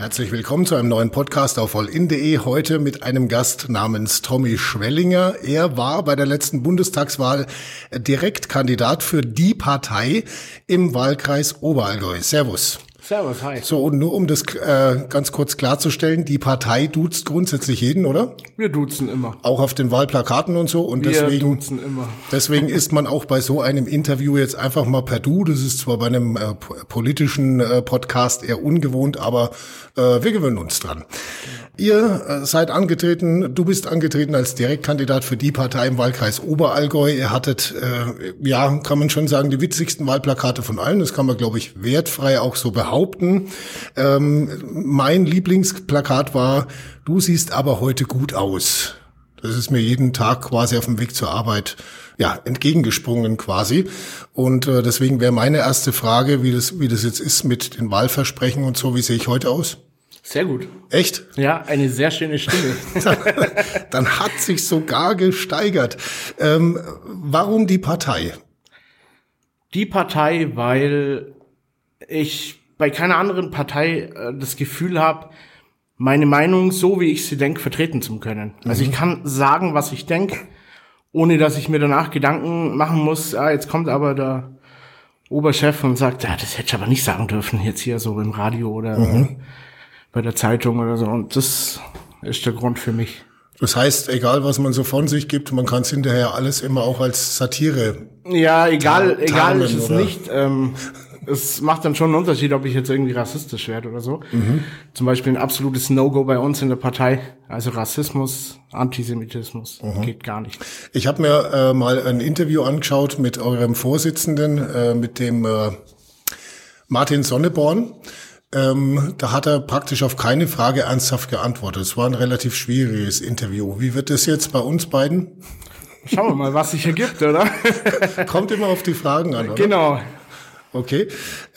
Herzlich willkommen zu einem neuen Podcast auf allin.de. Heute mit einem Gast namens Tommy Schwellinger. Er war bei der letzten Bundestagswahl Direktkandidat für die Partei im Wahlkreis Oberallgäu. Servus. Servus, hi. So, und nur um das ganz kurz klarzustellen, die Partei duzt grundsätzlich jeden, oder? Wir duzen immer. Auch auf den Wahlplakaten und so. Und wir duzen immer. Deswegen ist man auch bei so einem Interview jetzt einfach mal per Du. Das ist zwar bei einem politischen Podcast eher ungewohnt, aber wir gewöhnen uns dran. Ihr seid angetreten, du bist angetreten als Direktkandidat für die Partei im Wahlkreis Oberallgäu. Ihr hattet, kann man schon sagen, die witzigsten Wahlplakate von allen. Das kann man, glaube ich, wertfrei auch so behaupten. Mein Lieblingsplakat war: Du siehst aber heute gut aus. Das ist mir jeden Tag quasi auf dem Weg zur Arbeit entgegengesprungen quasi. Und deswegen wäre meine erste Frage, wie das jetzt ist mit den Wahlversprechen und so. Wie sehe ich heute aus? Sehr gut. Echt? Ja, eine sehr schöne Stimme. Dann hat sich sogar gesteigert. Warum die Partei? Die Partei, weil ich bei keiner anderen Partei das Gefühl habe, meine Meinung, so wie ich sie denke, vertreten zu können. Also ich kann sagen, was ich denke, ohne dass ich mir danach Gedanken machen muss, jetzt kommt aber der Oberchef und sagt, das hätte ich aber nicht sagen dürfen, jetzt hier so im Radio oder bei der Zeitung oder so. Und das ist der Grund für mich. Das heißt, egal was man so von sich gibt, man kann es hinterher alles immer auch als Satire. Ja, egal ist es oder? nicht. Es macht dann schon einen Unterschied, ob ich jetzt irgendwie rassistisch werde oder so. Zum Beispiel ein absolutes No-Go bei uns in der Partei. Also Rassismus, Antisemitismus, geht gar nicht. Ich habe mir mal ein Interview angeschaut mit eurem Vorsitzenden, mit dem Martin Sonneborn. Da hat er praktisch auf keine Frage ernsthaft geantwortet. Es war ein relativ schwieriges Interview. Wie wird das jetzt bei uns beiden? Schauen wir mal, was sich ergibt, oder? Kommt immer auf die Fragen an, oder? Genau. Okay.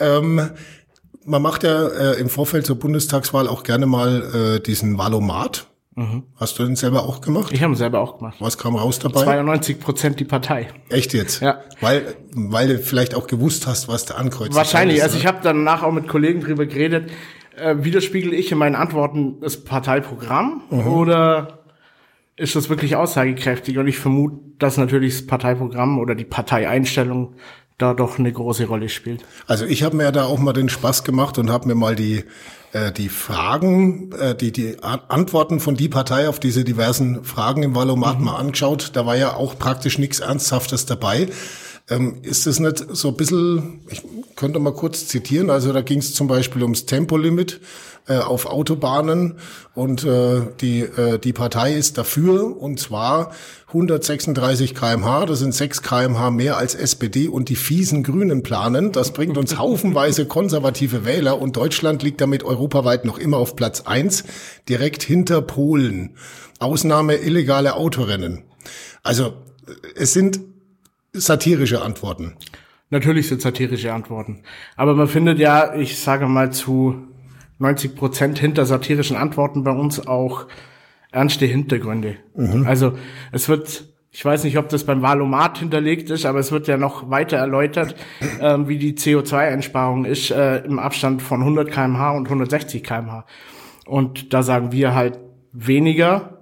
Man macht ja im Vorfeld zur Bundestagswahl auch gerne mal diesen Valomat. Hast du den selber auch gemacht? Ich habe ihn selber auch gemacht. Was kam raus dabei? 92% die Partei. Echt jetzt? Ja. Weil du vielleicht auch gewusst hast, was da ankreuzt. Wahrscheinlich. Also ich habe danach auch mit Kollegen drüber geredet. Widerspiegel ich in meinen Antworten das Parteiprogramm oder ist das wirklich aussagekräftig? Und ich vermute, dass natürlich das Parteiprogramm oder die Parteieinstellung da doch eine große Rolle spielt. Also ich habe mir da auch mal den Spaß gemacht und habe mir mal die Fragen, die Antworten von die Partei auf diese diversen Fragen im Valomat mal angeschaut. Da war ja auch praktisch nichts Ernsthaftes dabei. Ist das nicht so ein bisschen, ich könnte mal kurz zitieren, also da ging es zum Beispiel ums Tempolimit auf Autobahnen und die Partei ist dafür, und zwar 136 km/h, das sind 6 km/h mehr als SPD und die fiesen Grünen planen. Das bringt uns haufenweise konservative Wähler und Deutschland liegt damit europaweit noch immer auf Platz 1, direkt hinter Polen. Ausnahme illegale Autorennen. Also es sind satirische Antworten. Natürlich sind satirische Antworten. Aber man findet ja, ich sage mal zu 90% hinter satirischen Antworten bei uns auch ernste Hintergründe. Also es wird, ich weiß nicht, ob das beim Valomat hinterlegt ist, aber es wird ja noch weiter erläutert, wie die CO2-Einsparung ist im Abstand von 100 km/h und 160 km/h. Und da sagen wir halt weniger,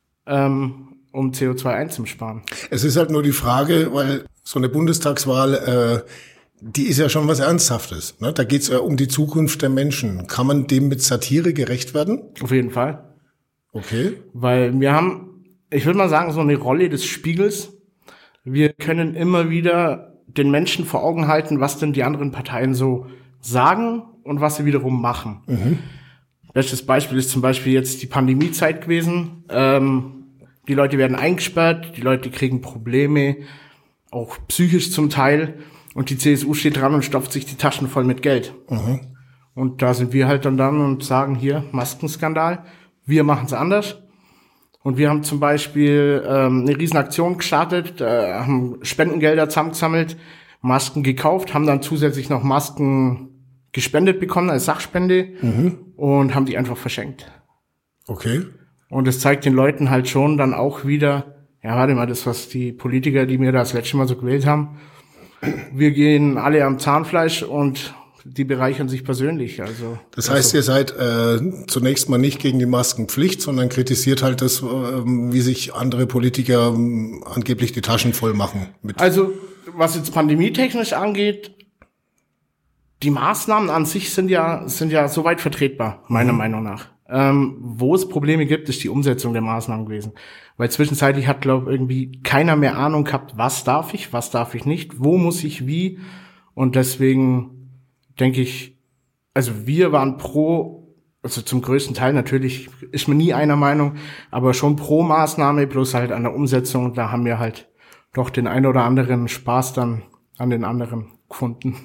um CO2 einzusparen. Es ist halt nur die Frage, weil so eine Bundestagswahl, die ist ja schon was Ernsthaftes. Ne? Da geht's ja um die Zukunft der Menschen. Kann man dem mit Satire gerecht werden? Auf jeden Fall. Okay. Weil wir haben, ich würde mal sagen, so eine Rolle des Spiegels. Wir können immer wieder den Menschen vor Augen halten, was denn die anderen Parteien so sagen und was sie wiederum machen. Bestes Beispiel ist zum Beispiel jetzt die Pandemiezeit gewesen. Die Leute werden eingesperrt, die Leute kriegen Probleme, auch psychisch zum Teil. Und die CSU steht dran und stopft sich die Taschen voll mit Geld. Und da sind wir halt dann und sagen, hier, Maskenskandal, wir machen es anders. Und wir haben zum Beispiel eine Riesenaktion gestartet, haben Spendengelder zusammengesammelt, Masken gekauft, haben dann zusätzlich noch Masken gespendet bekommen als Sachspende und haben die einfach verschenkt. Okay. Und es zeigt den Leuten halt schon dann auch wieder, ja, warte mal, das, was die Politiker, die mir das letzte Mal so gewählt haben, wir gehen alle am Zahnfleisch und die bereichern sich persönlich. Also das heißt, ihr seid zunächst mal nicht gegen die Maskenpflicht, sondern kritisiert halt das, wie sich andere Politiker angeblich die Taschen voll machen. Also was jetzt pandemietechnisch angeht, die Maßnahmen an sich sind ja soweit vertretbar, meiner Meinung nach. Wo es Probleme gibt, ist die Umsetzung der Maßnahmen gewesen. Weil zwischenzeitlich hat, glaube ich, irgendwie keiner mehr Ahnung gehabt, was darf ich nicht, wo muss ich wie. Und deswegen denke ich, also wir waren also zum größten Teil natürlich, ist man nie einer Meinung, aber schon pro Maßnahme, bloß halt an der Umsetzung, da haben wir halt doch den ein oder anderen Spaß dann an den anderen gefunden.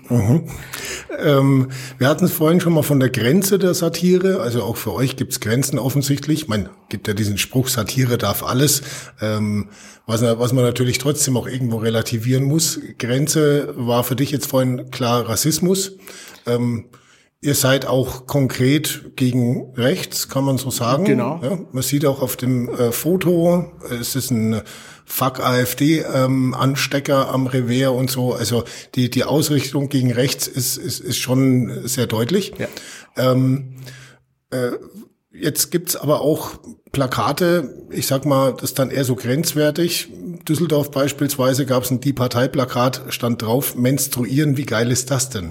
Wir hatten es vorhin schon mal von der Grenze der Satire, also auch für euch gibt's Grenzen offensichtlich. Man gibt ja diesen Spruch, Satire darf alles, was man natürlich trotzdem auch irgendwo relativieren muss. Grenze war für dich jetzt vorhin klar Rassismus. Ihr seid auch konkret gegen rechts, kann man so sagen. Genau. Ja, man sieht auch auf dem Foto, es ist ein Fuck AfD Anstecker am Revers und so. Also die Ausrichtung gegen rechts ist schon sehr deutlich. Ja. Jetzt gibt's aber auch Plakate, ich sag mal, das ist dann eher so grenzwertig. Düsseldorf beispielsweise gab's ein Die Partei Plakat, stand drauf, menstruieren, wie geil ist das denn?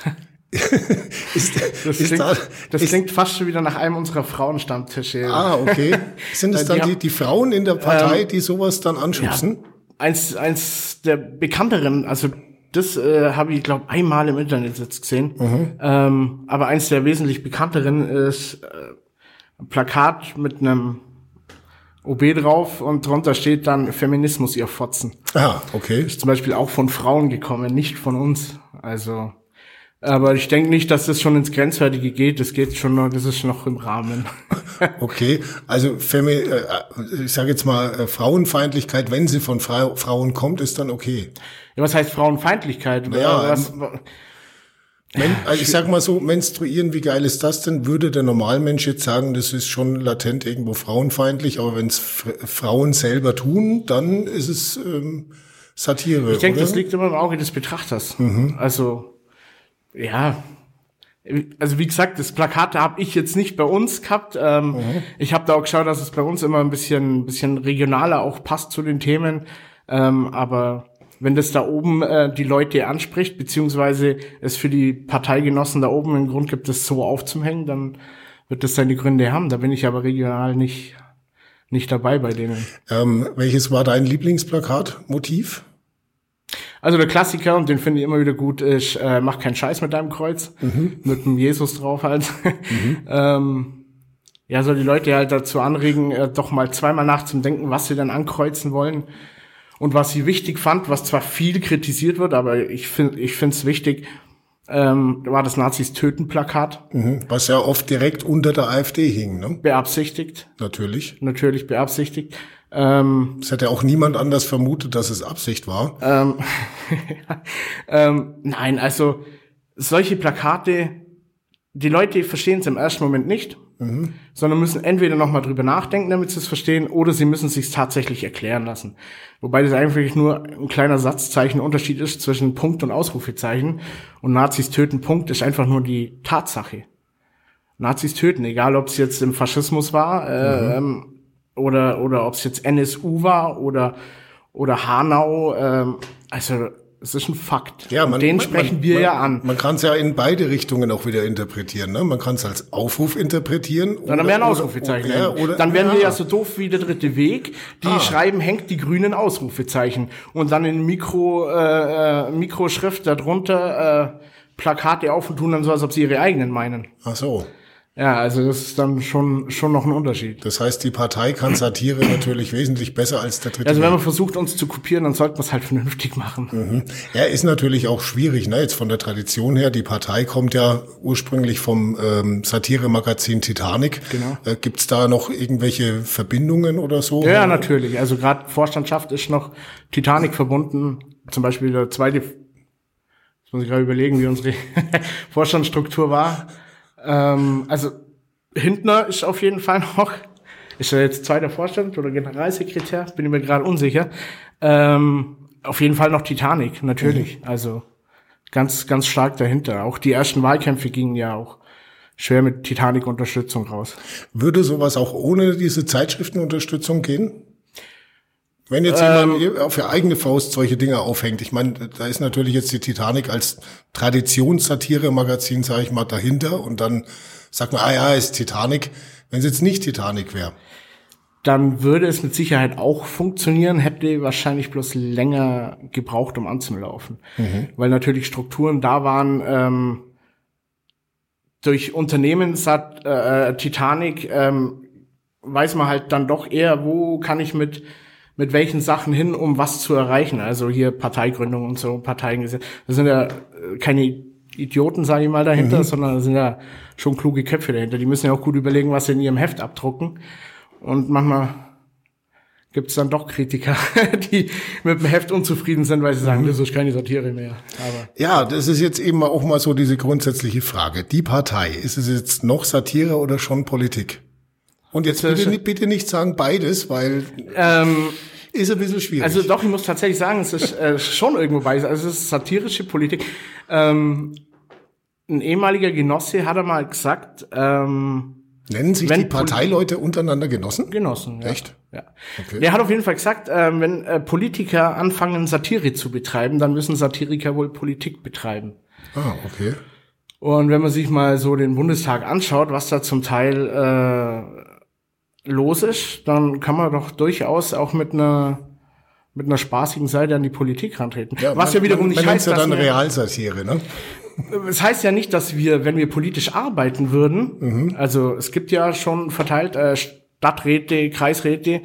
Das klingt fast schon wieder nach einem unserer Frauenstammtische. Ah, okay. Sind es dann die Frauen in der Partei, die sowas dann anschubsen? Ja, eins der bekannteren, also das habe ich, glaube einmal im Internet jetzt gesehen. Aber eins der wesentlich bekannteren ist ein Plakat mit einem OB drauf und drunter steht dann Feminismus, ihr Fotzen. Ah, okay. Ist zum Beispiel auch von Frauen gekommen, nicht von uns. Also, aber ich denke nicht, dass das schon ins Grenzwertige geht. Das geht schon noch, das ist noch im Rahmen. Okay, also ich sage jetzt mal Frauenfeindlichkeit, wenn sie von Frauen kommt, ist dann okay. Ja, was heißt Frauenfeindlichkeit? Ja, also ich sag mal so, menstruieren, wie geil ist das denn? Würde der Normalmensch jetzt sagen, das ist schon latent irgendwo frauenfeindlich, aber wenn es Frauen selber tun, dann ist es Satire. Ich denke, das liegt immer im Auge des Betrachters. Also, ja, also wie gesagt, das Plakat habe ich jetzt nicht bei uns gehabt. Ich habe da auch geschaut, dass es bei uns immer ein bisschen regionaler auch passt zu den Themen. Aber wenn das da oben die Leute anspricht, beziehungsweise es für die Parteigenossen da oben einen Grund gibt, das so aufzuhängen, dann wird das seine Gründe haben. Da bin ich aber regional nicht dabei bei denen. Welches war dein Lieblingsplakatmotiv? Also der Klassiker, und den finde ich immer wieder gut, ist mach keinen Scheiß mit deinem Kreuz, mit dem Jesus drauf halt. Ja, soll die Leute halt dazu anregen, doch mal zweimal nachzudenken, was sie dann ankreuzen wollen. Und was sie wichtig fand, was zwar viel kritisiert wird, aber ich finde es wichtig, war das Nazis-Töten-Plakat. Was ja oft direkt unter der AfD hing, ne? Beabsichtigt. Natürlich Beabsichtigt. Es hätte auch niemand anders vermutet, dass es Absicht war. Nein, also solche Plakate, die Leute verstehen es im ersten Moment nicht, sondern müssen entweder nochmal drüber nachdenken, damit sie es verstehen, oder sie müssen es sich tatsächlich erklären lassen. Wobei das eigentlich nur ein kleiner Satzzeichen-Unterschied ist zwischen Punkt und Ausrufezeichen. Und Nazis töten Punkt ist einfach nur die Tatsache. Nazis töten, egal ob es jetzt im Faschismus war, oder ob es jetzt NSU war oder Hanau, also es ist ein Fakt. Ja, den sprechen wir ja an. Man kann es ja in beide Richtungen auch wieder interpretieren. Ne? Man kann es als Aufruf interpretieren. Dann wäre ein Ausrufezeichen. Dann wären wir ja so doof wie der dritte Weg. Die schreiben, hängt die Grünen Ausrufezeichen. Und dann in Mikroschrift darunter Plakate auf und tun dann so, als ob sie ihre eigenen meinen. Ach so. Ja, also das ist dann schon noch ein Unterschied. Das heißt, die Partei kann Satire natürlich wesentlich besser als der dritte. Also wenn man versucht, uns zu kopieren, dann sollten wir es halt vernünftig machen. Ja, ist natürlich auch schwierig, ne? Jetzt von der Tradition her. Die Partei kommt ja ursprünglich vom Satire-Magazin Titanic. Genau. Gibt's da noch irgendwelche Verbindungen oder so? Ja, natürlich. Also gerade Vorstandschaft ist noch Titanic verbunden. Zum Beispiel der zweite, jetzt muss ich gerade überlegen, wie unsere Vorstandsstruktur war. Also Hintner ist auf jeden Fall noch, ist er jetzt zweiter Vorstand oder Generalsekretär, bin ich mir gerade unsicher. Auf jeden Fall noch Titanic, natürlich. Also ganz, ganz stark dahinter. Auch die ersten Wahlkämpfe gingen ja auch schwer mit Titanic-Unterstützung raus. Würde sowas auch ohne diese Zeitschriftenunterstützung gehen? Wenn jetzt jemand auf die eigene Faust solche Dinge aufhängt, ich meine, da ist natürlich jetzt die Titanic als Traditionssatire-Magazin, sage ich mal, dahinter und dann sagt man, ist Titanic. Wenn es jetzt nicht Titanic wäre, dann würde es mit Sicherheit auch funktionieren, hätte wahrscheinlich bloß länger gebraucht, um anzulaufen. Weil natürlich Strukturen da waren, durch Unternehmen Titanic weiß man halt dann doch eher, wo kann ich mit welchen Sachen hin, um was zu erreichen. Also hier Parteigründung und so, Parteiengesetz. Das sind ja keine Idioten, sage ich mal, dahinter, sondern da sind ja schon kluge Köpfe dahinter. Die müssen ja auch gut überlegen, was sie in ihrem Heft abdrucken. Und manchmal gibt's dann doch Kritiker, die mit dem Heft unzufrieden sind, weil sie sagen, das ist keine Satire mehr. Aber ja, das ist jetzt eben auch mal so diese grundsätzliche Frage. Die Partei, ist es jetzt noch Satire oder schon Politik? Und jetzt bitte nicht sagen beides, weil ist ein bisschen schwierig. Also doch, ich muss tatsächlich sagen, es ist schon irgendwo beides. Also es ist satirische Politik. Ein ehemaliger Genosse hat mal gesagt, nennen sich die Parteileute untereinander Genossen? Genossen, ja. Echt? Ja. Okay. Der hat auf jeden Fall gesagt, wenn Politiker anfangen, Satire zu betreiben, dann müssen Satiriker wohl Politik betreiben. Ah, okay. Und wenn man sich mal so den Bundestag anschaut, was da zum Teil los ist, dann kann man doch durchaus auch mit einer spaßigen Seite an die Politik rantreten. Ja, was ja wiederum nicht heißt, ja dass dann Realsatire, ne? Es heißt ja nicht, dass wenn wir politisch arbeiten würden, also es gibt ja schon verteilt Stadträte, Kreisräte,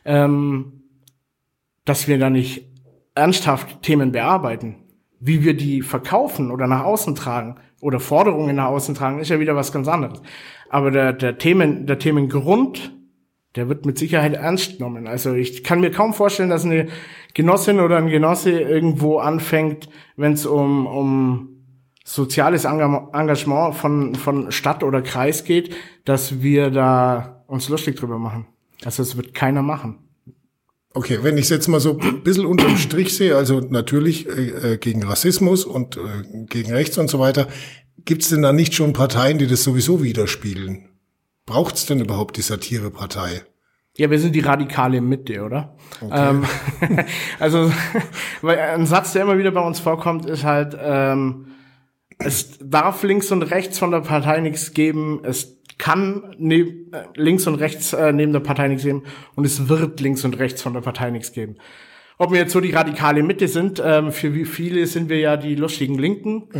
dass wir da nicht ernsthaft Themen bearbeiten. Wie wir die verkaufen oder nach außen tragen oder Forderungen nach außen tragen, ist ja wieder was ganz anderes. Aber der Themengrund, der wird mit Sicherheit ernst genommen. Also ich kann mir kaum vorstellen, dass eine Genossin oder ein Genosse irgendwo anfängt, wenn es um soziales Engagement von Stadt oder Kreis geht, dass wir da uns lustig drüber machen. Also das wird keiner machen. Okay, wenn ich es jetzt mal so ein bisschen unterm Strich sehe, also natürlich gegen Rassismus und gegen Rechts und so weiter, gibt es denn da nicht schon Parteien, die das sowieso widerspiegeln? Braucht es denn überhaupt die Satirepartei? Ja, wir sind die radikale Mitte, oder? Okay. Also, weil ein Satz, der immer wieder bei uns vorkommt, ist halt, es darf links und rechts von der Partei nichts geben, es kann links und rechts neben der Partei nichts geben und es wird links und rechts von der Partei nichts geben. Ob wir jetzt so die radikale Mitte sind, für wie viele sind wir ja die lustigen Linken.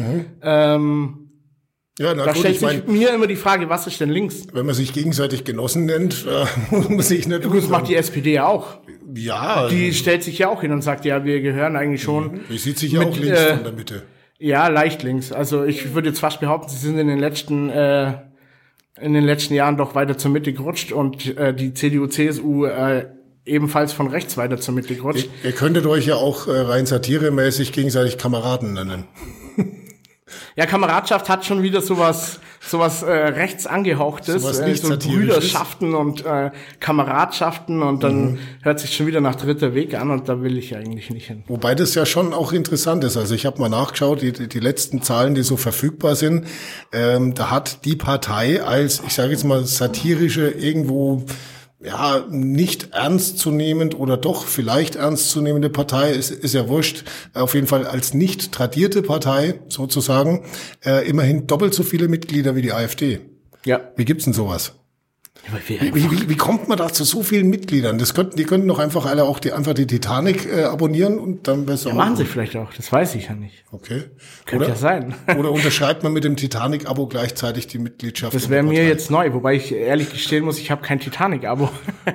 Ja, na, da gut, stellt sich mir immer die Frage, was ist denn links? Wenn man sich gegenseitig Genossen nennt, muss man sich nicht. Das macht die SPD ja auch. Ja. Die stellt sich ja auch hin und sagt, ja, wir gehören eigentlich schon. Die sieht sich ja auch links von der Mitte. Ja, leicht links. Also ich würde jetzt fast behaupten, sie sind in den letzten Jahren doch weiter zur Mitte gerutscht und die CDU, CSU ebenfalls von rechts weiter zur Mitte gerutscht. Ihr könntet euch ja auch rein satiremäßig gegenseitig Kameraden nennen. Ja, Kameradschaft hat schon wieder sowas rechts angehauchtes, so Brüderschaften und Kameradschaften und dann hört sich schon wieder nach dritter Weg an und da will ich eigentlich nicht hin. Wobei das ja schon auch interessant ist. Also ich habe mal nachgeschaut, die letzten Zahlen, die so verfügbar sind, da hat die Partei als, ich sage jetzt mal, satirische irgendwo ja, nicht ernstzunehmend oder doch vielleicht ernstzunehmende Partei, ist ja wurscht, auf jeden Fall als nicht tradierte Partei sozusagen, immerhin doppelt so viele Mitglieder wie die AfD. Ja. Wie gibt's denn sowas? Wie kommt man da zu so vielen Mitgliedern? Die könnten doch einfach alle auch einfach die Titanic abonnieren und dann besser. Ja, machen sie vielleicht auch, das weiß ich ja nicht. Okay. Könnte ja sein. Oder unterschreibt man mit dem Titanic-Abo gleichzeitig die Mitgliedschaft? Das wäre mir jetzt neu, wobei ich ehrlich gestehen muss, ich habe kein Titanic-Abo.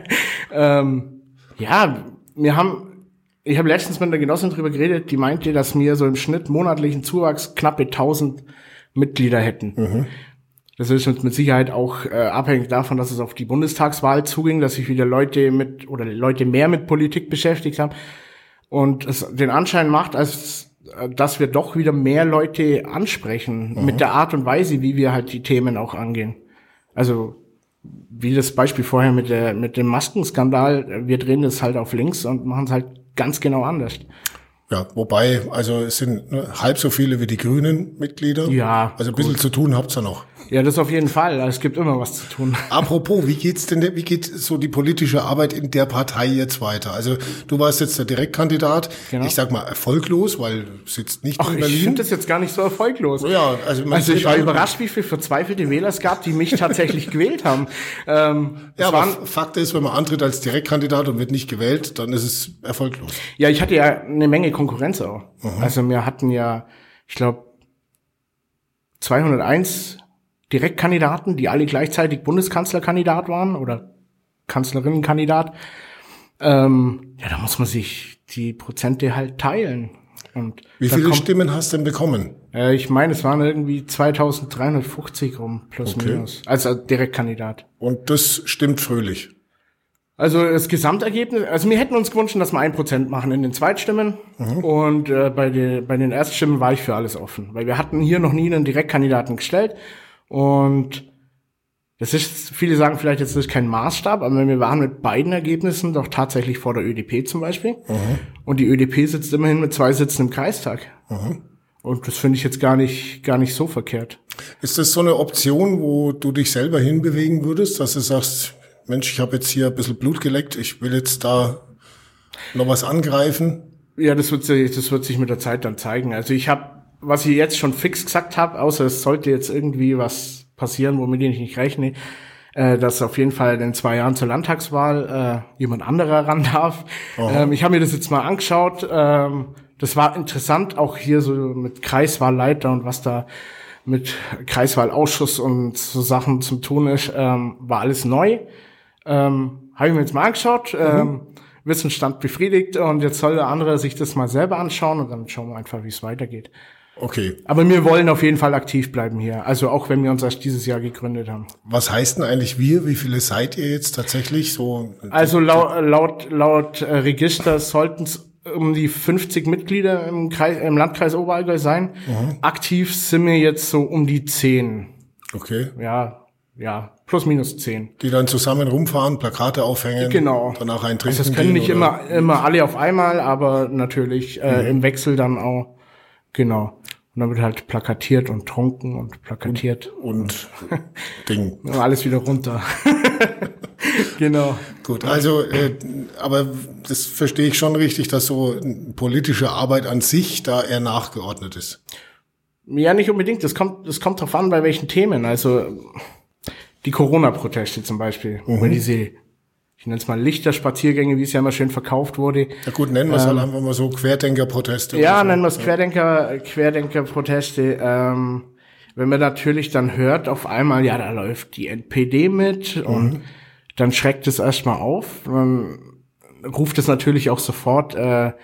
Ja, ich habe letztens mit einer Genossin drüber geredet, die meinte, dass wir so im Schnitt monatlichen Zuwachs knappe 1000 Mitglieder hätten. Das ist mit Sicherheit auch abhängig davon, dass es auf die Bundestagswahl zuging, dass sich wieder Leute mehr mit Politik beschäftigt haben und es den Anschein macht, als dass wir doch wieder mehr Leute ansprechen mit der Art und Weise, wie wir halt die Themen auch angehen. Also wie das Beispiel vorher mit dem Maskenskandal, wir drehen das halt auf links und machen es halt ganz genau anders. Ja, wobei, also es sind halb so viele wie die Grünen Mitglieder. Ja. Also ein bisschen zu tun habt's ja noch. Ja, das auf jeden Fall. Es gibt immer was zu tun. Apropos, wie geht so die politische Arbeit in der Partei jetzt weiter? Also du warst jetzt der Direktkandidat. Genau. Ich sag mal erfolglos, weil du sitzt nicht in Berlin. Ich finde das jetzt gar nicht so erfolglos. Ja, also Ich war überrascht, wie viele verzweifelte Wähler es gab, die mich tatsächlich gewählt haben. Ja, aber Fakt ist, wenn man antritt als Direktkandidat und wird nicht gewählt, dann ist es erfolglos. Ja, ich hatte ja eine Menge Konkurrenz auch. Also wir hatten ja, ich glaube, 201 Direktkandidaten, die alle gleichzeitig Bundeskanzlerkandidat waren oder Kanzlerinnenkandidat. Ja, da muss man sich die Prozente halt teilen. Und wie viele Stimmen hast du denn bekommen? Ich meine, es waren irgendwie 2350 rum, plus minus, als Direktkandidat. Und das stimmt fröhlich. Also das Gesamtergebnis, also wir hätten uns gewünscht, dass wir 1% machen in den Zweitstimmen und bei den Erststimmen war ich für alles offen, weil wir hatten hier noch nie einen Direktkandidaten gestellt und das ist, viele sagen vielleicht jetzt ist kein Maßstab, aber wir waren mit beiden Ergebnissen doch tatsächlich vor der ÖDP zum Beispiel und die ÖDP sitzt immerhin mit 2 Sitzen im Kreistag und das finde ich jetzt gar nicht so verkehrt. Ist das so eine Option, wo du dich selber hinbewegen würdest, dass du sagst, Mensch, ich habe jetzt hier ein bisschen Blut geleckt, ich will jetzt da noch was angreifen? Ja, das wird sich mit der Zeit dann zeigen. Also was ich jetzt schon fix gesagt habe, außer es sollte jetzt irgendwie was passieren, womit ich nicht rechne, dass auf jeden Fall in 2 Jahren zur Landtagswahl jemand anderer ran darf. Ich habe mir das jetzt mal angeschaut. Das war interessant, auch hier so mit Kreiswahlleiter und was da mit Kreiswahlausschuss und so Sachen zum tun ist, war alles neu. Habe ich mir jetzt mal angeschaut, Wissensstand befriedigt und jetzt soll der andere sich das mal selber anschauen und dann schauen wir einfach, wie es weitergeht. Okay. Aber wir wollen auf jeden Fall aktiv bleiben hier, also auch wenn wir uns erst dieses Jahr gegründet haben. Was heißt denn eigentlich wir? Wie viele seid ihr jetzt tatsächlich so? Also laut Register sollten es um die 50 Mitglieder im Landkreis Oberallgäu sein. Aktiv sind wir jetzt so um die 10. Okay. Ja, plus minus 10. Die dann zusammen rumfahren, Plakate aufhängen. Genau. Danach einen trinken. Also das können nicht immer alle auf einmal, aber natürlich im Wechsel dann auch. Genau. Und dann wird halt plakatiert und trunken und plakatiert. Und Ding. Alles wieder runter. Genau. Gut, also, aber das verstehe ich schon richtig, dass so politische Arbeit an sich da eher nachgeordnet ist. Ja, nicht unbedingt. Das kommt drauf an, bei welchen Themen. Also die Corona-Proteste zum Beispiel. Oder diese, ich nenne es mal Lichterspaziergänge, wie es ja immer schön verkauft wurde. Ja gut, nennen wir es halt einfach mal so Querdenker-Proteste. Ja, so. nennen wir es Querdenker-Proteste. Wenn man natürlich dann hört, auf einmal, ja, da läuft die NPD mit und dann schreckt es erstmal auf. Dann ruft es natürlich auch sofort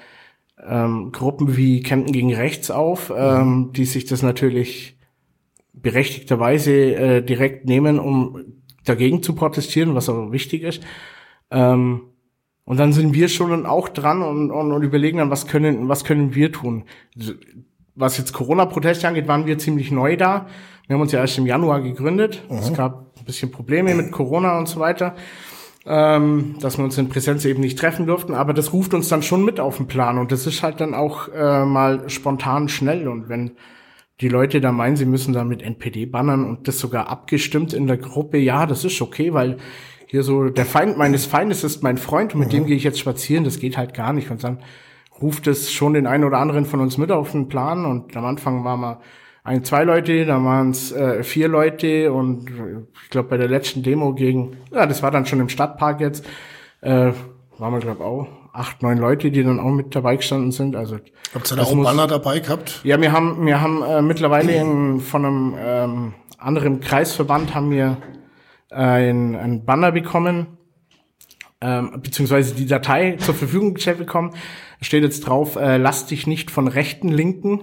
Gruppen wie Kempten gegen Rechts auf, die sich das natürlich berechtigterweise direkt nehmen, um dagegen zu protestieren, was aber wichtig ist. Und dann sind wir schon auch dran und überlegen dann, was können wir tun. Was jetzt Corona-Proteste angeht, waren wir ziemlich neu da. Wir haben uns ja erst im Januar gegründet. Es gab ein bisschen Probleme mit Corona und so weiter, dass wir uns in Präsenz eben nicht treffen durften. Aber das ruft uns dann schon mit auf den Plan. Und das ist halt dann auch mal spontan schnell. Und wenn die Leute da meinen, sie müssen da mit NPD bannern und das sogar abgestimmt in der Gruppe, ja, das ist okay, weil hier so der Feind meines Feindes ist mein Freund und mit dem gehe ich jetzt spazieren, das geht halt gar nicht. Und dann ruft es schon den einen oder anderen von uns mit auf den Plan und am Anfang waren wir 2 Leute, dann waren es 4 Leute und ich glaube bei der letzten Demo das war dann schon im Stadtpark jetzt, waren wir glaube auch 8, 9 Leute, die dann auch mit dabei gestanden sind. Also habt ihr da auch Banner dabei gehabt? Ja, wir haben mittlerweile von einem anderen Kreisverband haben wir ein Banner bekommen, beziehungsweise die Datei zur Verfügung gestellt bekommen. Da steht jetzt drauf, lass dich nicht von Rechten linken.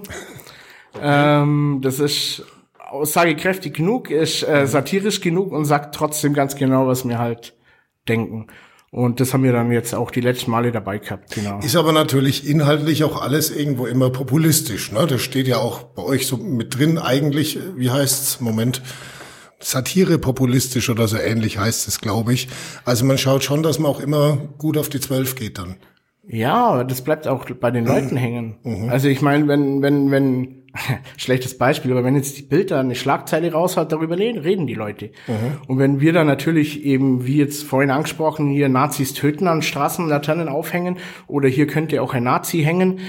Das ist aussagekräftig genug, ist satirisch genug und sagt trotzdem ganz genau, was wir halt denken. Und das haben wir dann jetzt auch die letzten Male dabei gehabt, genau. Ist aber natürlich inhaltlich auch alles irgendwo immer populistisch, ne? Das steht ja auch bei euch so mit drin eigentlich, wie heißt's? Moment. Satire populistisch oder so ähnlich heißt es, glaube ich. Also man schaut schon, dass man auch immer gut auf die 12 geht dann. Ja, aber das bleibt auch bei den Leuten hängen. Also ich meine, wenn schlechtes Beispiel, aber wenn jetzt die Bild da eine Schlagzeile raushaut, darüber reden die Leute. Und wenn wir dann natürlich eben, wie jetzt vorhin angesprochen, hier Nazis töten, an Straßenlaternen aufhängen oder hier könnte auch ein Nazi hängen,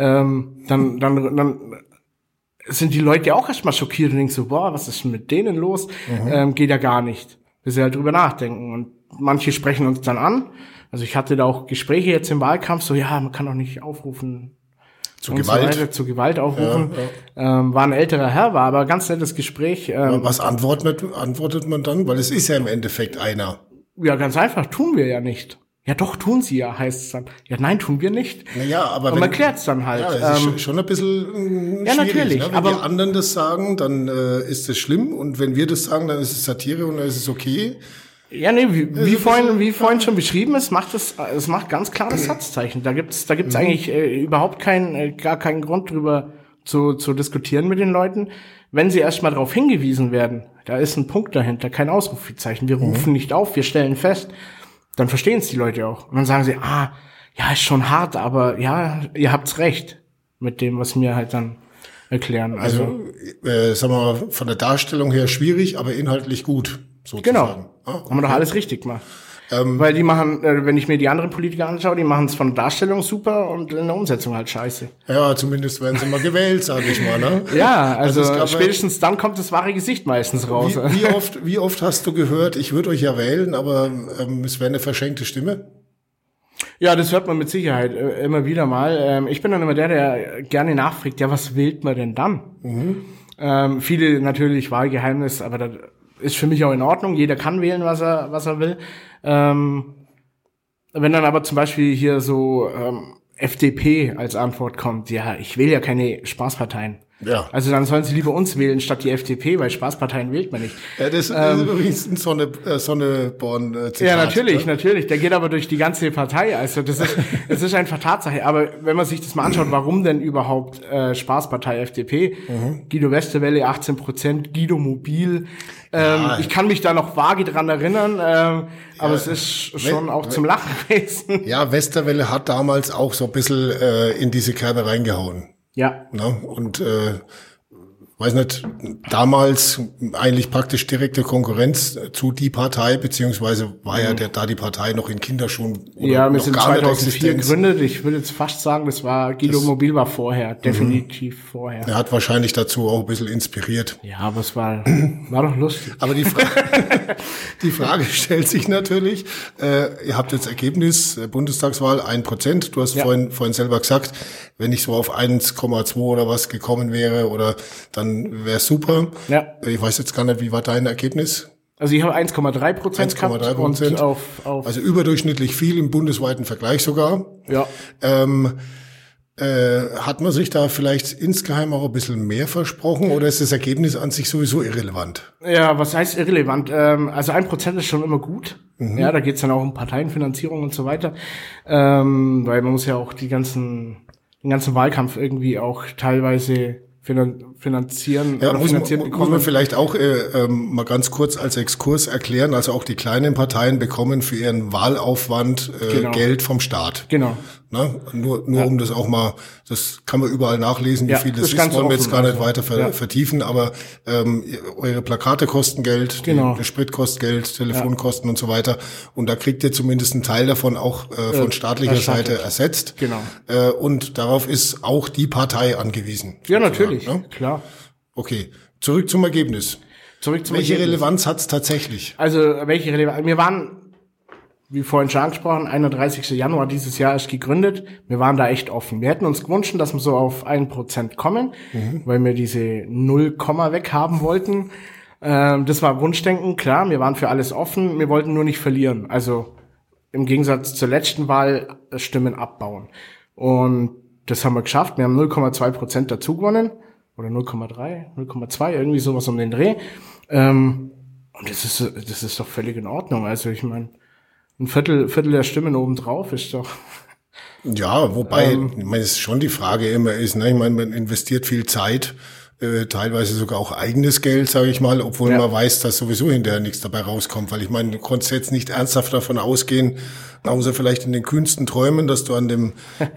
dann sind die Leute auch erstmal schockiert und denken so, boah, was ist denn mit denen los? Geht ja gar nicht. Bis sie halt drüber nachdenken. Und manche sprechen uns dann an. Also ich hatte da auch Gespräche jetzt im Wahlkampf, so, ja, man kann doch nicht aufrufen, zu Gewalt. So weiter, zu Gewalt aufrufen. War ein älterer Herr, war aber ein ganz nettes Gespräch. Was antwortet man dann? Weil es ist ja im Endeffekt einer. Ja, ganz einfach, tun wir ja nicht. Ja, doch, tun sie ja, heißt es dann. Ja, nein, tun wir nicht. Naja, aber und man klärt es dann halt. Ja, das ist schon ein bisschen ja, schwierig. natürlich. Ne? Wenn die anderen das sagen, dann ist es schlimm. Und wenn wir das sagen, dann ist es Satire und dann ist es okay. Ja, nee, wie vorhin schon beschrieben, es macht ganz klare Satzzeichen. Da gibt's eigentlich überhaupt gar keinen Grund drüber zu diskutieren mit den Leuten. Wenn sie erstmal darauf hingewiesen werden, da ist ein Punkt dahinter, kein Ausrufezeichen. Wir rufen nicht auf, wir stellen fest, dann verstehen es die Leute auch. Und dann sagen sie, ja, ist schon hart, aber ja, ihr habt's recht mit dem, was mir halt dann erklären. Also sagen wir mal, von der Darstellung her schwierig, aber inhaltlich gut. Sozusagen. Genau. Okay. Haben wir doch alles richtig gemacht. Weil die machen, wenn ich mir die anderen Politiker anschaue, die machen es von der Darstellung super und in der Umsetzung halt scheiße. Ja, zumindest werden sie mal gewählt, sage ich mal. Ne? Ja, also spätestens dann kommt das wahre Gesicht meistens raus. Wie oft hast du gehört, ich würde euch ja wählen, aber es wäre eine verschenkte Stimme? Ja, das hört man mit Sicherheit immer wieder mal. Ich bin dann immer der gerne nachfragt, ja, was wählt man denn dann? Viele natürlich Wahlgeheimnis, aber das ist für mich auch in Ordnung. Jeder kann wählen, was er will. Wenn dann aber zum Beispiel hier so FDP als Antwort kommt, ja, ich wähle ja keine Spaßparteien. Ja. Also dann sollen sie lieber uns wählen statt die FDP, weil Spaßparteien wählt man nicht. Ja, das ist übrigens ein Sonneborn-Zitat. Ja, natürlich. Der geht aber durch die ganze Partei. Also das ist einfach Tatsache. Aber wenn man sich das mal anschaut, warum denn überhaupt Spaßpartei FDP? Guido Westerwelle 18%, Guido Mobil. Ich kann mich da noch vage dran erinnern, aber es ist schon auch zum Lachen gewesen. Ja, Westerwelle hat damals auch so ein bisschen in diese Kerbe reingehauen. Ja. Na, und weiß nicht, damals eigentlich praktisch direkte Konkurrenz zu die Partei, beziehungsweise war ja da die Partei noch in Kinderschuhen. Ja, wir sind 2004 gegründet. Ich würde jetzt fast sagen, das war Guido Mobil war vorher, definitiv vorher. Er hat wahrscheinlich dazu auch ein bisschen inspiriert. Ja, aber es war doch lustig. Aber die Frage stellt sich natürlich, ihr habt jetzt Ergebnis, Bundestagswahl 1%. Du hast vorhin selber gesagt, wenn ich so auf 1,2 oder was gekommen wäre, oder dann wäre super. Ja. Ich weiß jetzt gar nicht, wie war dein Ergebnis? Also ich habe 1,3% gehabt. 1,3%. Und also überdurchschnittlich viel im bundesweiten Vergleich sogar. Ja. Hat man sich da vielleicht insgeheim auch ein bisschen mehr versprochen, oder ist das Ergebnis an sich sowieso irrelevant? Ja, was heißt irrelevant? Also 1% ist schon immer gut. Ja, da geht's dann auch um Parteienfinanzierung und so weiter. Weil man muss ja auch den ganzen Wahlkampf irgendwie auch teilweise finanzieren. Ja, muss man vielleicht auch mal ganz kurz als Exkurs erklären. Also auch die kleinen Parteien bekommen für ihren Wahlaufwand Geld vom Staat. Genau. Ne? Nur um das auch mal, das kann man überall nachlesen, wie viel das ist, wollen wir jetzt gar nicht weiter vertiefen, aber eure Plakate kosten Geld, der Sprit kostet Geld, Telefonkosten und so weiter. Und da kriegt ihr zumindest einen Teil davon auch von staatlicher Seite ersetzt. Genau. Und darauf ist auch die Partei angewiesen. Ja, natürlich, ne? Klar. Okay, zurück zum Ergebnis. Welche Relevanz hat's tatsächlich? Also, welche Relevanz? Wir waren, wie vorhin schon angesprochen, 31. Januar dieses Jahr ist gegründet. Wir waren da echt offen. Wir hätten uns gewünscht, dass wir so auf 1% kommen, weil wir diese 0, weghaben wollten. Das war Wunschdenken, klar. Wir waren für alles offen. Wir wollten nur nicht verlieren. Also im Gegensatz zur letzten Wahl Stimmen abbauen. Und das haben wir geschafft. Wir haben 0,2% dazu gewonnen. Oder 0,3, 0,2, irgendwie sowas um den Dreh. Und das ist doch völlig in Ordnung. Also ich meine, ein Viertel der Stimmen obendrauf ist doch... Ja, wobei, ich meine, es ist schon die Frage immer ist, ne, ich meine, man investiert viel Zeit teilweise sogar auch eigenes Geld, sage ich mal, obwohl man weiß, dass sowieso hinterher nichts dabei rauskommt. Weil ich meine, du konntest jetzt nicht ernsthaft davon ausgehen, außer vielleicht in den kühnsten Träumen, dass du an dem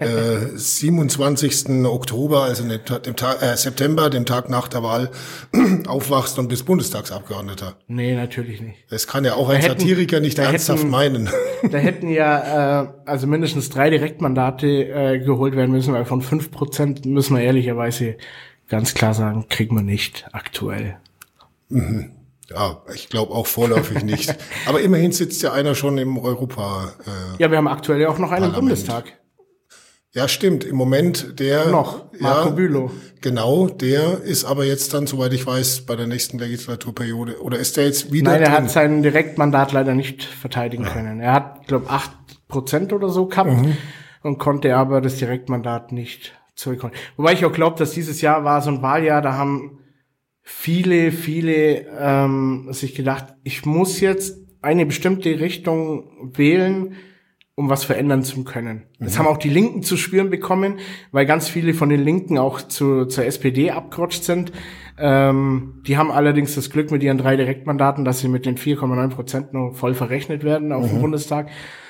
27. Oktober, also dem September, dem Tag nach der Wahl, aufwachst und bist Bundestagsabgeordneter. Nee, natürlich nicht. Das kann ja auch ein Satiriker nicht ernsthaft meinen. Da hätten ja also mindestens 3 Direktmandate geholt werden müssen, weil von 5% müssen wir ehrlicherweise ganz klar sagen, kriegen wir nicht aktuell. Mhm. Ja, ich glaube auch vorläufig nicht. Aber immerhin sitzt ja einer schon im Europa. Ja, wir haben aktuell ja auch noch einen im Bundestag. Ja, stimmt. Im Moment der Marco Bülow. Genau, der ist aber jetzt dann, soweit ich weiß, bei der nächsten Legislaturperiode. Oder ist der jetzt wieder? Nein, er hat sein Direktmandat leider nicht verteidigen können. Er hat, glaube 8% oder so gehabt und konnte aber das Direktmandat nicht zurückholen. Wobei ich auch glaube, dass dieses Jahr war so ein Wahljahr, da haben viele sich gedacht, ich muss jetzt eine bestimmte Richtung wählen, um was verändern zu können. Das haben auch die Linken zu spüren bekommen, weil ganz viele von den Linken auch zur SPD abgerutscht sind. Die haben allerdings das Glück mit ihren 3 Direktmandaten, dass sie mit den 4,9% noch voll verrechnet werden auf dem Bundestag.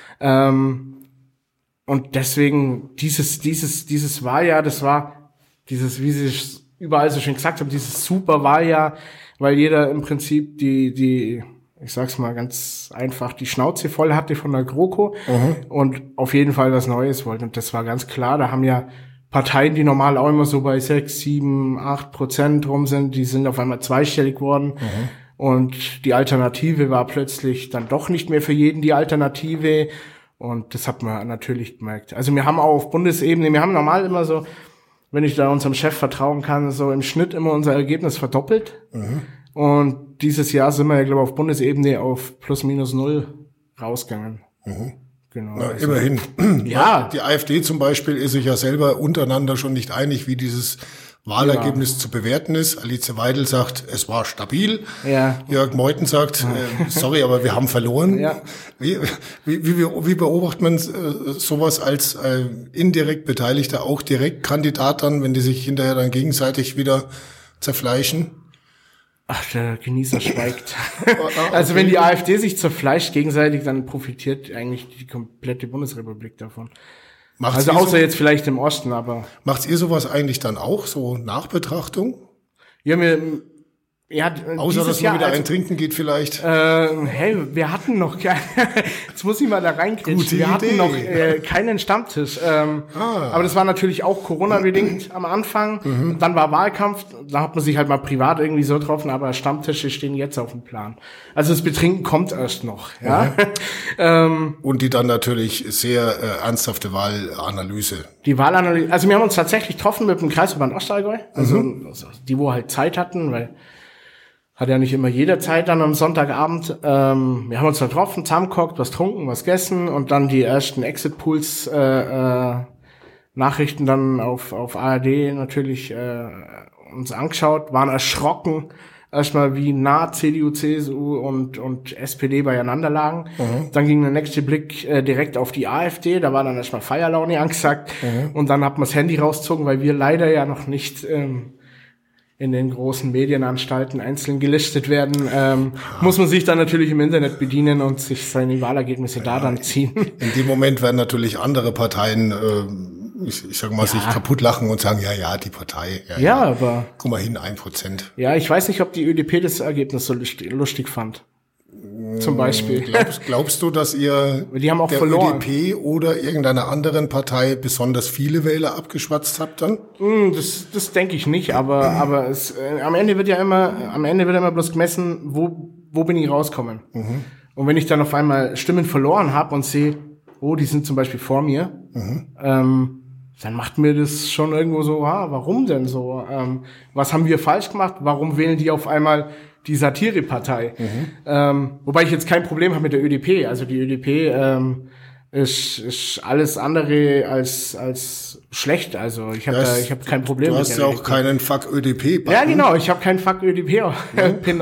Und deswegen dieses Wahljahr, das war dieses, wie Sie es überall so schön gesagt haben, dieses super Wahljahr, weil jeder im Prinzip die ich sag's mal ganz einfach, die Schnauze voll hatte von der GroKo und auf jeden Fall was Neues wollte. Und das war ganz klar, da haben ja Parteien, die normal auch immer so bei 6, 7, 8% rum sind, die sind auf einmal zweistellig geworden. Und die Alternative war plötzlich dann doch nicht mehr für jeden die Alternative. Und das hat man natürlich gemerkt. Also wir haben auch auf Bundesebene, wir haben normal immer so, wenn ich da unserem Chef vertrauen kann, so im Schnitt immer unser Ergebnis verdoppelt. Und dieses Jahr sind wir ja, glaube ich, auf Bundesebene auf +/- rausgegangen. Genau. Na, also, immerhin. Ja. Die AfD zum Beispiel ist sich ja selber untereinander schon nicht einig, wie dieses Wahlergebnis zu bewerten ist. Alice Weidel sagt, es war stabil. Ja. Jörg Meuthen sagt, sorry, aber wir haben verloren. Ja. Wie beobachtet man sowas als indirekt Beteiligter, auch Direktkandidat dann, wenn die sich hinterher dann gegenseitig wieder zerfleischen? Ach, der Genießer schweigt. Also wenn die AfD sich zerfleischt gegenseitig, dann profitiert eigentlich die komplette Bundesrepublik davon. Also außer jetzt vielleicht im Osten, aber... Macht ihr sowas eigentlich dann auch, so Nachbetrachtung? Ja, außer dass man wieder ein Trinken geht vielleicht. Hey, wir hatten noch jetzt muss ich mal da reinkritschen. Wir hatten noch keinen Stammtisch. Aber das war natürlich auch Corona-bedingt am Anfang. Und dann war Wahlkampf, da hat man sich halt mal privat irgendwie so getroffen, aber Stammtische stehen jetzt auf dem Plan. Also das Betrinken kommt erst noch. Ja. Und die dann natürlich sehr ernsthafte Wahlanalyse. Die Wahlanalyse, also wir haben uns tatsächlich getroffen mit dem Kreisverband Ostallgäu, also die, wo halt Zeit hatten, weil hat ja nicht immer jeder Zeit dann am Sonntagabend. Wir haben uns da getroffen, zusammengehockt, was getrunken, was gegessen und dann die ersten Exit-Pools Nachrichten dann auf ARD natürlich uns angeschaut, waren erschrocken, erstmal wie nah CDU, CSU und SPD beieinander lagen. Dann ging der nächste Blick direkt auf die AfD, da war dann erstmal Feierlaune angesagt und dann hat man das Handy rausgezogen, weil wir leider ja noch nicht in den großen Medienanstalten einzeln gelistet werden, muss man sich dann natürlich im Internet bedienen und sich seine Wahlergebnisse da dann ziehen. In dem Moment werden natürlich andere Parteien, ich sag mal, sich kaputt lachen und sagen, ja, die Partei. Ja, aber... Guck mal hin, 1%. Ja, ich weiß nicht, ob die ÖDP das Ergebnis so lustig fand. Zum Beispiel. Glaubst du, dass ihr die haben auch der verloren. ÖDP oder irgendeiner anderen Partei besonders viele Wähler abgeschwatzt habt dann? Das denke ich nicht, aber es, am Ende wird immer bloß gemessen, wo bin ich rauskommen. Und wenn ich dann auf einmal Stimmen verloren habe und sehe, oh, die sind zum Beispiel vor mir, dann macht mir das schon irgendwo so, warum denn so? Was haben wir falsch gemacht? Warum wählen die auf einmal die Satirepartei? Wobei ich jetzt kein Problem habe mit der ÖDP. Also die ÖDP ist alles andere als schlecht. Also ich habe kein Problem mit der Du hast ja auch keinen Fuck ÖDP-Button. Ja, genau. Ich habe keinen Fuck ÖDP-Pin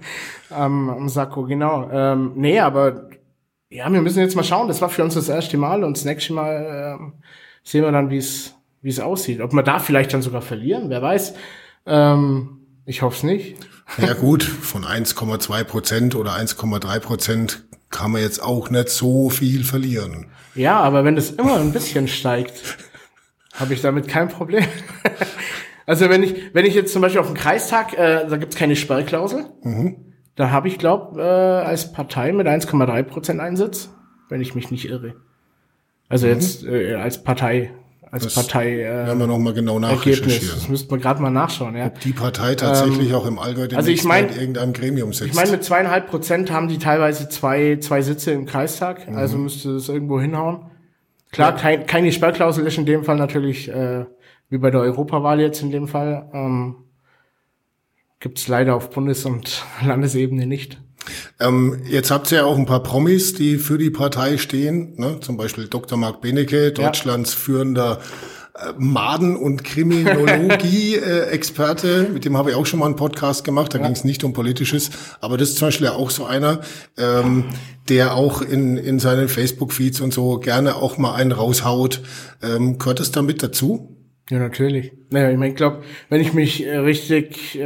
am Sakko, genau. Nee, aber ja, wir müssen jetzt mal schauen. Das war für uns das erste Mal und das nächste Mal sehen wir dann, wie es aussieht. Ob wir da vielleicht dann sogar verlieren, wer weiß. Ich hoffe es nicht. Ja gut, von 1,2% oder 1,3% kann man jetzt auch nicht so viel verlieren. Ja, aber wenn es immer ein bisschen steigt, habe ich damit kein Problem. Also wenn ich jetzt zum Beispiel auf dem Kreistag, da gibt's keine Sperrklausel, da habe ich, als Partei mit 1,3% Einsitz, wenn ich mich nicht irre. Also jetzt als Partei. Werden wir nochmal genau Ergebnis. nachrecherchieren. Das müsste man gerade mal nachschauen, ja. Ob die Partei tatsächlich auch im Allgäu also ich mein, in irgendeinem Gremium sitzt. Ich meine, mit 2,5% haben die teilweise zwei Sitze im Kreistag, also müsste es irgendwo hinhauen. Klar, keine Sperrklausel ist in dem Fall natürlich, wie bei der Europawahl jetzt in dem Fall, gibt's leider auf Bundes- und Landesebene nicht. Jetzt habt ihr ja auch ein paar Promis, die für die Partei stehen, ne? Zum Beispiel Dr. Marc Benecke, Deutschlands führender Maden- und Kriminologie-Experte. Mit dem habe ich auch schon mal einen Podcast gemacht, da ging es nicht um Politisches, aber das ist zum Beispiel ja auch so einer, der auch in seinen Facebook-Feeds und so gerne auch mal einen raushaut. Gehört das damit dazu? Ja, natürlich. Naja, ich meine, ich glaube, wenn ich mich richtig...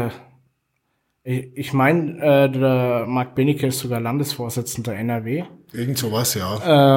Ich meine, der Marc Benecke ist sogar Landesvorsitzender NRW. Irgend sowas, ja.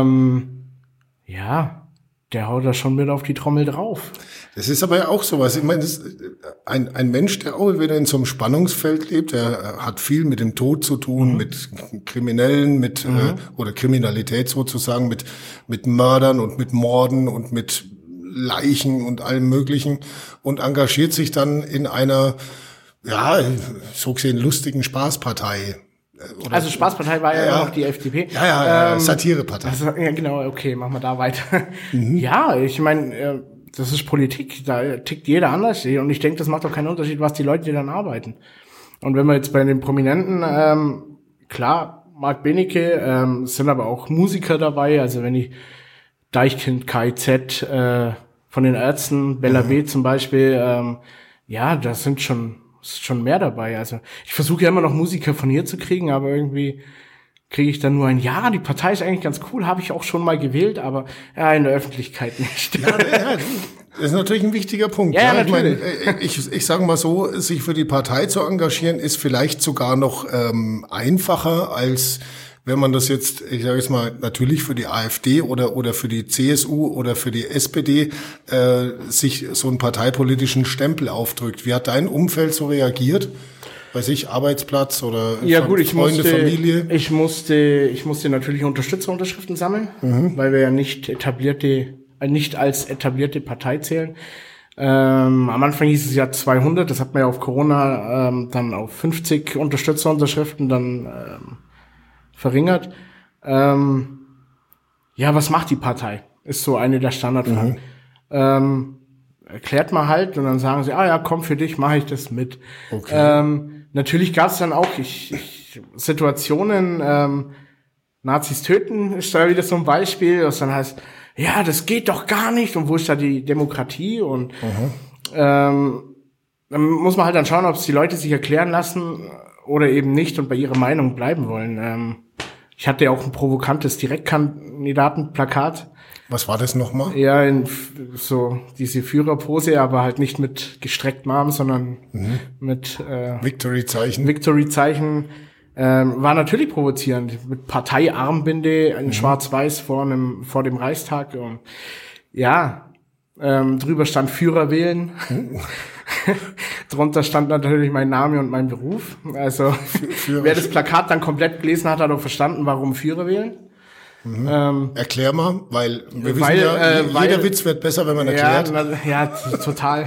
Ja, der haut da schon mit auf die Trommel drauf. Das ist aber ja auch sowas. Ich meine, das ist ein Mensch, der auch wieder in so einem Spannungsfeld lebt, der hat viel mit dem Tod zu tun, mit Kriminellen, oder Kriminalität sozusagen, mit Mördern und mit Morden und mit Leichen und allem Möglichen und engagiert sich dann in einer, ja, so gesehen lustigen Spaßpartei. Oder also Spaßpartei war ja noch die FDP. Ja, Satirepartei. Also, ja, genau, okay, machen wir da weiter. Ja, ich meine, das ist Politik, da tickt jeder anders. Und ich denke, das macht auch keinen Unterschied, was die Leute dann arbeiten. Und wenn wir jetzt bei den Prominenten, klar, Marc Benecke, sind aber auch Musiker dabei. Also wenn ich Deichkind, KIZ, von den Ärzten, Bella B. zum Beispiel, ja, da sind schon mehr dabei. Also ich versuche ja immer noch Musiker von hier zu kriegen, aber irgendwie kriege ich dann nur ja, die Partei ist eigentlich ganz cool, habe ich auch schon mal gewählt, aber ja, in der Öffentlichkeit nicht. Ja, das ist natürlich ein wichtiger Punkt. Ja, natürlich. Ich sage mal so, sich für die Partei zu engagieren, ist vielleicht sogar noch einfacher, als wenn man das jetzt, ich sage jetzt mal, natürlich für die AfD oder für die CSU oder für die SPD sich so einen parteipolitischen Stempel aufdrückt. Wie hat dein Umfeld so reagiert? Bei sich Arbeitsplatz oder Freunde, Familie? Ich musste natürlich Unterstützerunterschriften sammeln, weil wir ja nicht als etablierte Partei zählen. Am Anfang hieß es ja 200, das hat man ja auf Corona dann auf 50 Unterstützerunterschriften dann verringert. Ja, was macht die Partei? Ist so eine der Standardfragen. Erklärt man halt und dann sagen sie, ja, komm, für dich mache ich das mit. Okay. Natürlich gab es dann auch Situationen, Nazis töten ist da wieder so ein Beispiel, was dann heißt, ja, das geht doch gar nicht und wo ist da die Demokratie und dann muss man halt dann schauen, ob es die Leute sich erklären lassen oder eben nicht und bei ihrer Meinung bleiben wollen. Ich hatte ja auch ein provokantes Direktkandidatenplakat. Was war das nochmal? Ja, so diese Führerpose, aber halt nicht mit gestrecktem Arm, sondern mit Victory-Zeichen. Victory-Zeichen. War natürlich provozierend. Mit Parteiarmbinde, in Schwarz-Weiß vor dem Reichstag. Und ja, drüber stand Führer wählen. Drunter stand natürlich mein Name und mein Beruf. Also wer das Plakat dann komplett gelesen hat, hat auch verstanden, warum Führer wählen. Erklär mal, weil wir wissen jeder Witz wird besser, wenn man erklärt. Ja, total.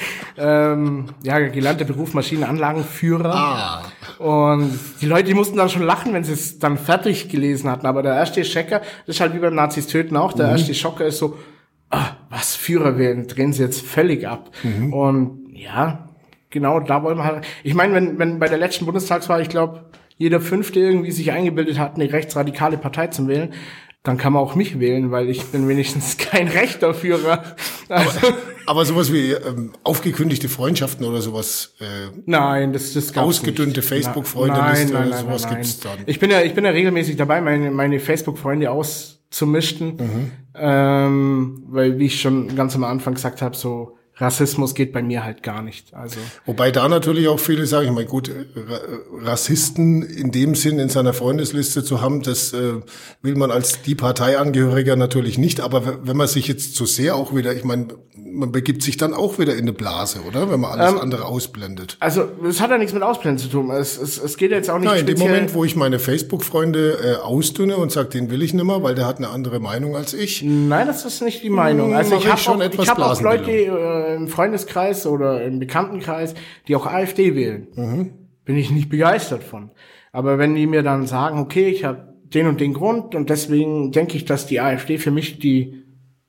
Ja, gelernter Beruf Maschinenanlagenführer. Und die Leute, die mussten dann schon lachen, wenn sie es dann fertig gelesen hatten. Aber der erste Checker, das ist halt wie beim Nazis töten auch, der erste Schocker ist so, was, Führer wählen, drehen sie jetzt völlig ab. Und ja, genau, da wollen wir halt, ich meine, wenn bei der letzten Bundestagswahl, ich glaube, jeder Fünfte irgendwie sich eingebildet hat, eine rechtsradikale Partei zu wählen, dann kann man auch mich wählen, weil ich bin wenigstens kein rechter Führer. Also, aber sowas wie aufgekündigte Freundschaften oder sowas? Nein, das gab's ausgedünnte Facebook-Freunde-Liste nein, oder sowas nein. gibt's dann? Ich bin ja regelmäßig dabei, meine Facebook-Freunde auszumischen, weil, wie ich schon ganz am Anfang gesagt habe, so Rassismus geht bei mir halt gar nicht. Also wobei da natürlich auch viele sagen, ich meine, gut, Rassisten in dem Sinn in seiner Freundesliste zu haben, das will man als die Parteiangehöriger natürlich nicht. Aber wenn man sich jetzt zu sehr auch wieder, ich meine, man begibt sich dann auch wieder in eine Blase, oder? Wenn man alles andere ausblendet. Also es hat ja nichts mit Ausblenden zu tun. Es geht jetzt auch nicht speziell. In dem Moment, wo ich meine Facebook-Freunde ausdünne und sage, den will ich nicht mehr, weil der hat eine andere Meinung als ich. Nein, das ist nicht die Meinung. Also ich habe auch Leute im Freundeskreis oder im Bekanntenkreis, die auch AfD wählen. Bin ich nicht begeistert von. Aber wenn die mir dann sagen, okay, ich habe den und den Grund und deswegen denke ich, dass die AfD für mich die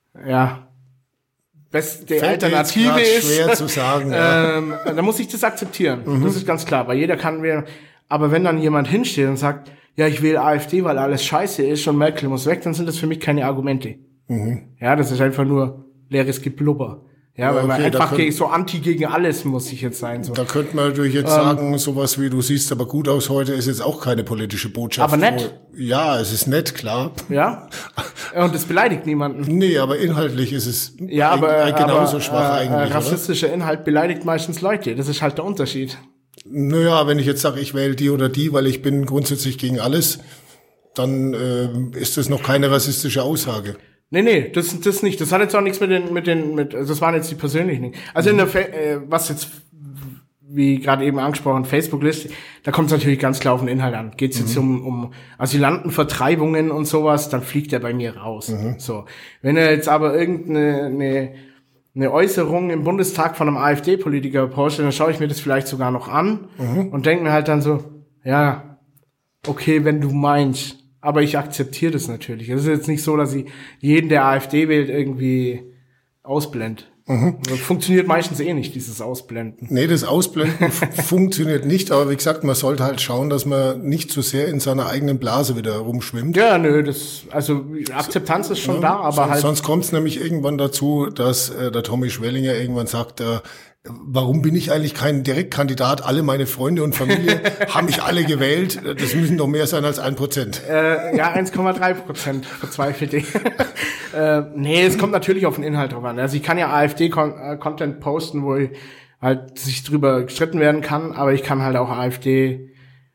beste Alternative ist. Schwer zu sagen. Dann muss ich das akzeptieren. Das ist ganz klar, weil jeder kann wählen. Aber wenn dann jemand hinsteht und sagt, ja, ich wähle AfD, weil alles scheiße ist und Merkel muss weg, dann sind das für mich keine Argumente. Ja, das ist einfach nur leeres Geblubber. Ja, weil man einfach so anti gegen alles muss ich jetzt sein. So. Da könnte man natürlich jetzt sagen, sowas wie, du siehst aber gut aus heute, ist jetzt auch keine politische Botschaft. Aber nett. Ja, es ist nett, klar. Ja, und es beleidigt niemanden. Nee, aber inhaltlich ist es genauso schwach eigentlich. Rassistischer Inhalt beleidigt meistens Leute, das ist halt der Unterschied. Naja, wenn ich jetzt sage, ich wähle die oder die, weil ich bin grundsätzlich gegen alles, dann ist das noch keine rassistische Aussage. Nee, das nicht. Das hat jetzt auch nichts das waren jetzt die persönlichen Dinge. Also in der, was jetzt, wie gerade eben angesprochen, Facebook-Liste, da kommt es natürlich ganz klar auf den Inhalt an. Geht es jetzt um Asylantenvertreibungen und sowas, dann fliegt er bei mir raus. So. Wenn er jetzt aber irgendeine Äußerung im Bundestag von einem AfD-Politiker postet, dann schaue ich mir das vielleicht sogar noch an und denke mir halt dann so, ja, okay, wenn du meinst. Aber ich akzeptiere das natürlich. Es ist jetzt nicht so, dass ich jeden, der AfD wählt, irgendwie ausblende. Das funktioniert meistens nicht, dieses Ausblenden. Nee, das Ausblenden funktioniert nicht. Aber wie gesagt, man sollte halt schauen, dass man nicht zu sehr in seiner eigenen Blase wieder rumschwimmt. Ja, also Akzeptanz ist schon da, aber sonst kommt es nämlich irgendwann dazu, dass der Tommy Schwellinger irgendwann sagt, warum bin ich eigentlich kein Direktkandidat? Alle meine Freunde und Familie haben mich alle gewählt. Das müssen doch mehr sein als 1%. Ja, 1,3% verzweifelt ich. Nee, es kommt natürlich auf den Inhalt drauf an. Also ich kann ja AfD-Content posten, wo ich halt sich drüber gestritten werden kann, aber ich kann halt auch AfD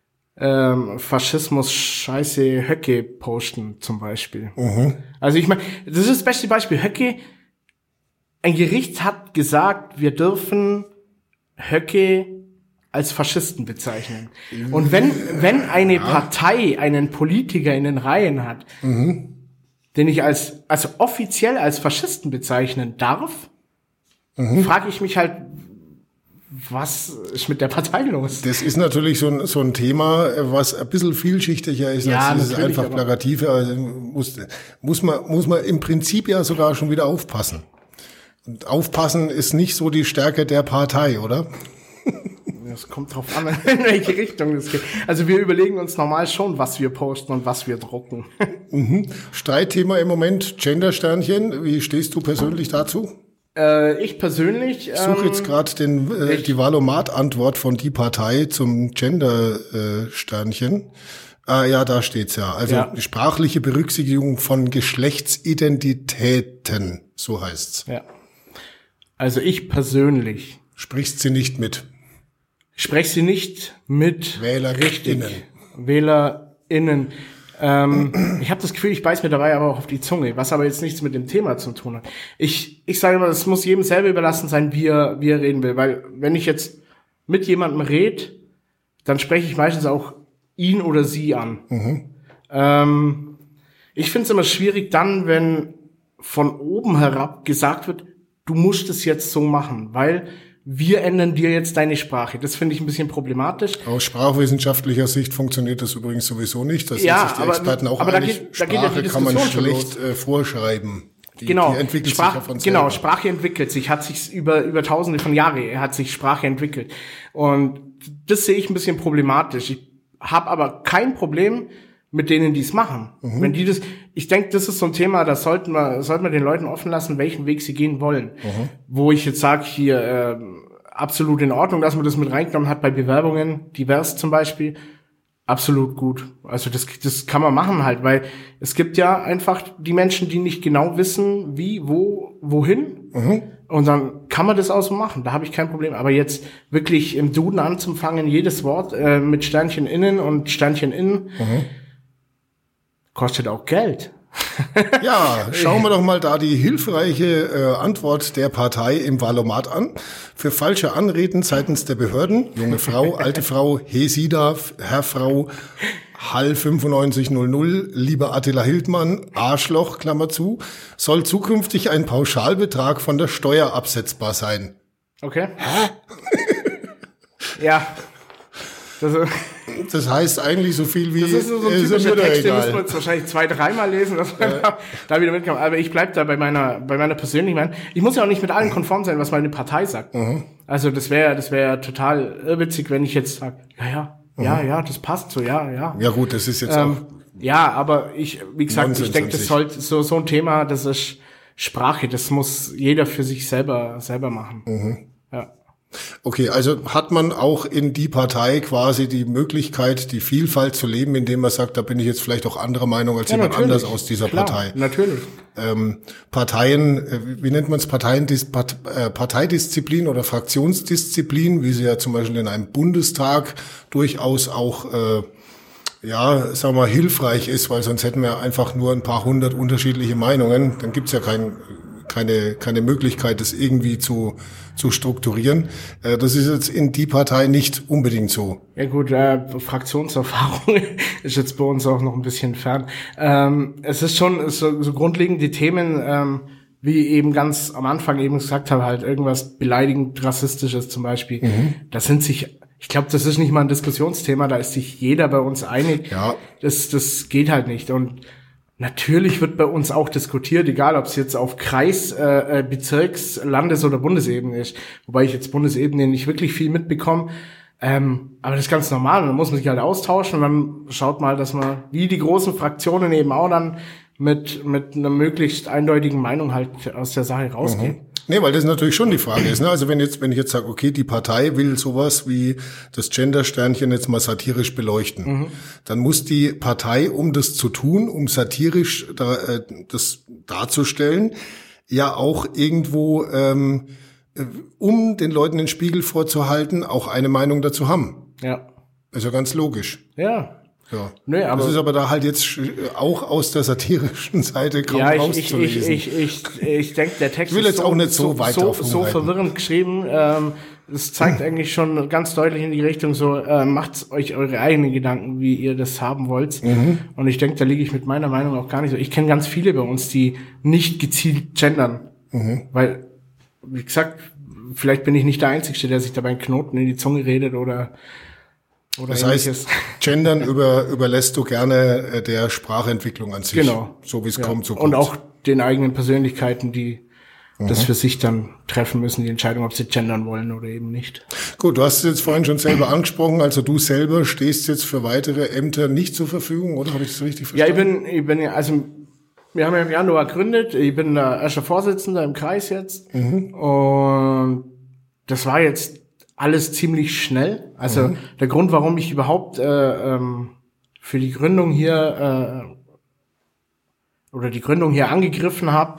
Faschismus, Scheiße, Höcke posten zum Beispiel. Also ich meine, das ist das beste Beispiel. Höcke, ein Gericht hat gesagt, wir dürfen Höcke als Faschisten bezeichnen. Und wenn eine Partei einen Politiker in den Reihen hat, den ich also offiziell als Faschisten bezeichnen darf, frage ich mich halt, was ist mit der Partei los? Das ist natürlich so ein Thema, was ein bisschen vielschichtiger ist als dieses einfach Plakative. Also muss man im Prinzip ja sogar schon wieder aufpassen. Und aufpassen ist nicht so die Stärke der Partei, oder? Das kommt drauf an, in welche Richtung es geht. Also wir überlegen uns normal schon, was wir posten und was wir drucken. Streitthema im Moment, Gender-Sternchen. Wie stehst du persönlich dazu? Ich persönlich... Ich suche jetzt gerade die Valomat-Antwort von die Partei zum Gender-Sternchen. Ja, da steht's ja. Also sprachliche Berücksichtigung von Geschlechtsidentitäten, so heißt's. Ja. Also ich persönlich. Sprichst sie nicht mit? Ich spreche sie nicht mit. WählerInnen. WählerInnen. Ich habe das Gefühl, ich beiß mir dabei aber auch auf die Zunge, was aber jetzt nichts mit dem Thema zu tun hat. Ich sage immer, es muss jedem selber überlassen sein, wie er reden will. Weil wenn ich jetzt mit jemandem rede, dann spreche ich meistens auch ihn oder sie an. Ich finde es immer schwierig dann, wenn von oben herab gesagt wird, du musst es jetzt so machen, weil wir ändern dir jetzt deine Sprache. Das finde ich ein bisschen problematisch. Aus sprachwissenschaftlicher Sicht funktioniert das übrigens sowieso nicht. Da sind sich die Experten auch einig. Sprache kann man schlecht vorschreiben. Die entwickelt sich ja von selber. Genau, Sprache entwickelt sich, hat sich über tausende von Jahren hat sich Sprache entwickelt. Und das sehe ich ein bisschen problematisch. Ich habe aber kein Problem mit denen, die es machen. Wenn die das, ich denke, das ist so ein Thema, da sollten wir den Leuten offen lassen, welchen Weg sie gehen wollen. Wo ich jetzt sage, hier absolut in Ordnung, dass man das mit reingenommen hat bei Bewerbungen, divers zum Beispiel, absolut gut. Also das kann man machen halt, weil es gibt ja einfach die Menschen, die nicht genau wissen, wie, wohin Und dann kann man das auch so machen, da habe ich kein Problem. Aber jetzt wirklich im Duden anzufangen, jedes Wort mit Sternchen innen und Sternchen innen, kostet auch Geld. Ja, schauen wir doch mal da die hilfreiche Antwort der Partei im Wahlomat an. Für falsche Anreden seitens der Behörden, junge Frau, alte Frau, Hesida, Herr Frau, Hall 9500, lieber Attila Hildmann, Arschloch, Klammer zu, soll zukünftig ein Pauschalbetrag von der Steuer absetzbar sein. Okay. Ja. Das heißt eigentlich so viel wie... Das ist so ein typischer Text, den müssen wir jetzt wahrscheinlich 2-3 Mal lesen, dass man da wieder mitkommt. Aber ich bleib da bei meiner persönlichen Meinung. Ich muss ja auch nicht mit allen konform sein, was meine Partei sagt. Also das wäre total irrwitzig, wenn ich jetzt sage, ja, das passt so, ja. Ja gut, das ist jetzt auch... Ja, aber wie gesagt, Nonsens ich denke, das sollte so ein Thema, das ist Sprache, das muss jeder für sich selber machen. Ja. Okay, also hat man auch in die Partei quasi die Möglichkeit, die Vielfalt zu leben, indem man sagt, da bin ich jetzt vielleicht auch anderer Meinung als jemand anders aus dieser Partei. Natürlich. Parteien, wie nennt man es, Parteidisziplin oder Fraktionsdisziplin, wie sie ja zum Beispiel in einem Bundestag durchaus auch sagen wir mal, hilfreich ist, weil sonst hätten wir einfach nur ein paar hundert unterschiedliche Meinungen. Dann gibt's ja keine Möglichkeit, das irgendwie zu strukturieren. Das ist jetzt in die Partei nicht unbedingt so. Ja gut, Fraktionserfahrung ist jetzt bei uns auch noch ein bisschen fern. Es ist schon so grundlegende Themen, wie eben ganz am Anfang eben gesagt habe, halt irgendwas beleidigend Rassistisches zum Beispiel. Ich glaube, das ist nicht mal ein Diskussionsthema, da ist sich jeder bei uns einig. Ja. Das geht halt nicht. Und natürlich wird bei uns auch diskutiert, egal ob es jetzt auf Kreis-, Bezirks-, Landes- oder Bundesebene ist. Wobei ich jetzt Bundesebene nicht wirklich viel mitbekomme. Aber das ist ganz normal. Und dann muss man sich halt austauschen und dann schaut mal, dass man, wie die großen Fraktionen eben auch dann mit einer möglichst eindeutigen Meinung halt aus der Sache rausgehen. Nee, weil das natürlich schon die Frage ist, ne? Also wenn ich jetzt sage, okay, die Partei will sowas wie das Gender-Sternchen jetzt mal satirisch beleuchten, dann muss die Partei, um das zu tun, um satirisch das darzustellen, ja auch irgendwo, um den Leuten den Spiegel vorzuhalten, auch eine Meinung dazu haben. Ja. Ist ja ganz logisch. Ja. Ja. Nee, aber das ist aber da halt jetzt auch aus der satirischen Seite kaum rauszulesen. Ich denke, der Text will jetzt ist auch nicht so weit so verwirrend geschrieben. Es zeigt eigentlich schon ganz deutlich in die Richtung so, macht euch eure eigenen Gedanken, wie ihr das haben wollt. Und ich denke, da liege ich mit meiner Meinung auch gar nicht so. Ich kenne ganz viele bei uns, die nicht gezielt gendern. Weil, wie gesagt, vielleicht bin ich nicht der Einzige, der sich dabei einen Knoten in die Zunge redet oder das ähnliches. heißt, Gendern überlässt du gerne der Sprachentwicklung an sich. Genau. So wie es kommt, so kommt. Und auch den eigenen Persönlichkeiten, die das für sich dann treffen müssen, die Entscheidung, ob sie gendern wollen oder eben nicht. Gut, du hast es jetzt vorhin schon selber angesprochen, also du selber stehst jetzt für weitere Ämter nicht zur Verfügung, oder habe ich das richtig verstanden? Ja, ich bin also wir haben ja im Januar gegründet, ich bin der erste Vorsitzender im Kreis jetzt und das war jetzt alles ziemlich schnell. Also der Grund, warum ich überhaupt für die Gründung hier die Gründung hier angegriffen habe,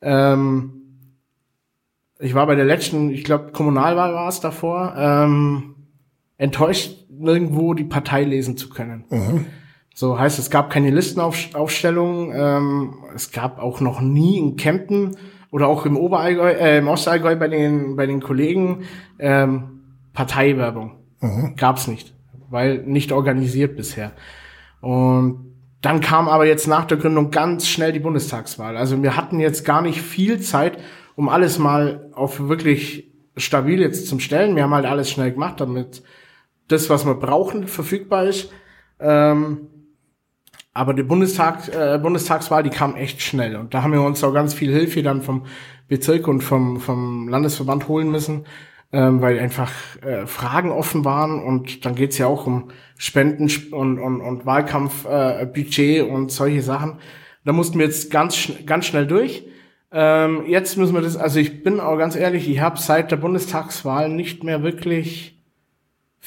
ich war bei der letzten, ich glaube Kommunalwahl war es davor, enttäuscht, nirgendwo die Partei lesen zu können. So heißt, es gab keine Listenaufstellung, es gab auch noch nie in Kempten oder auch im im Ostallgäu bei den Kollegen Parteiwerbung. Gab's nicht, weil nicht organisiert bisher. Und dann kam aber jetzt nach der Gründung ganz schnell die Bundestagswahl. Also wir hatten jetzt gar nicht viel Zeit, um alles mal auf wirklich stabil jetzt zum Stellen. Wir haben halt alles schnell gemacht, damit das, was wir brauchen, verfügbar ist. Aber die Bundestagswahl, die kam echt schnell. Und da haben wir uns auch ganz viel Hilfe dann vom Bezirk und vom Landesverband holen müssen, weil einfach Fragen offen waren. Und dann geht's ja auch um Spenden und Wahlkampfbudget und solche Sachen. Da mussten wir jetzt ganz schnell durch. Jetzt müssen wir das, also ich bin auch ganz ehrlich, ich habe seit der Bundestagswahl nicht mehr wirklich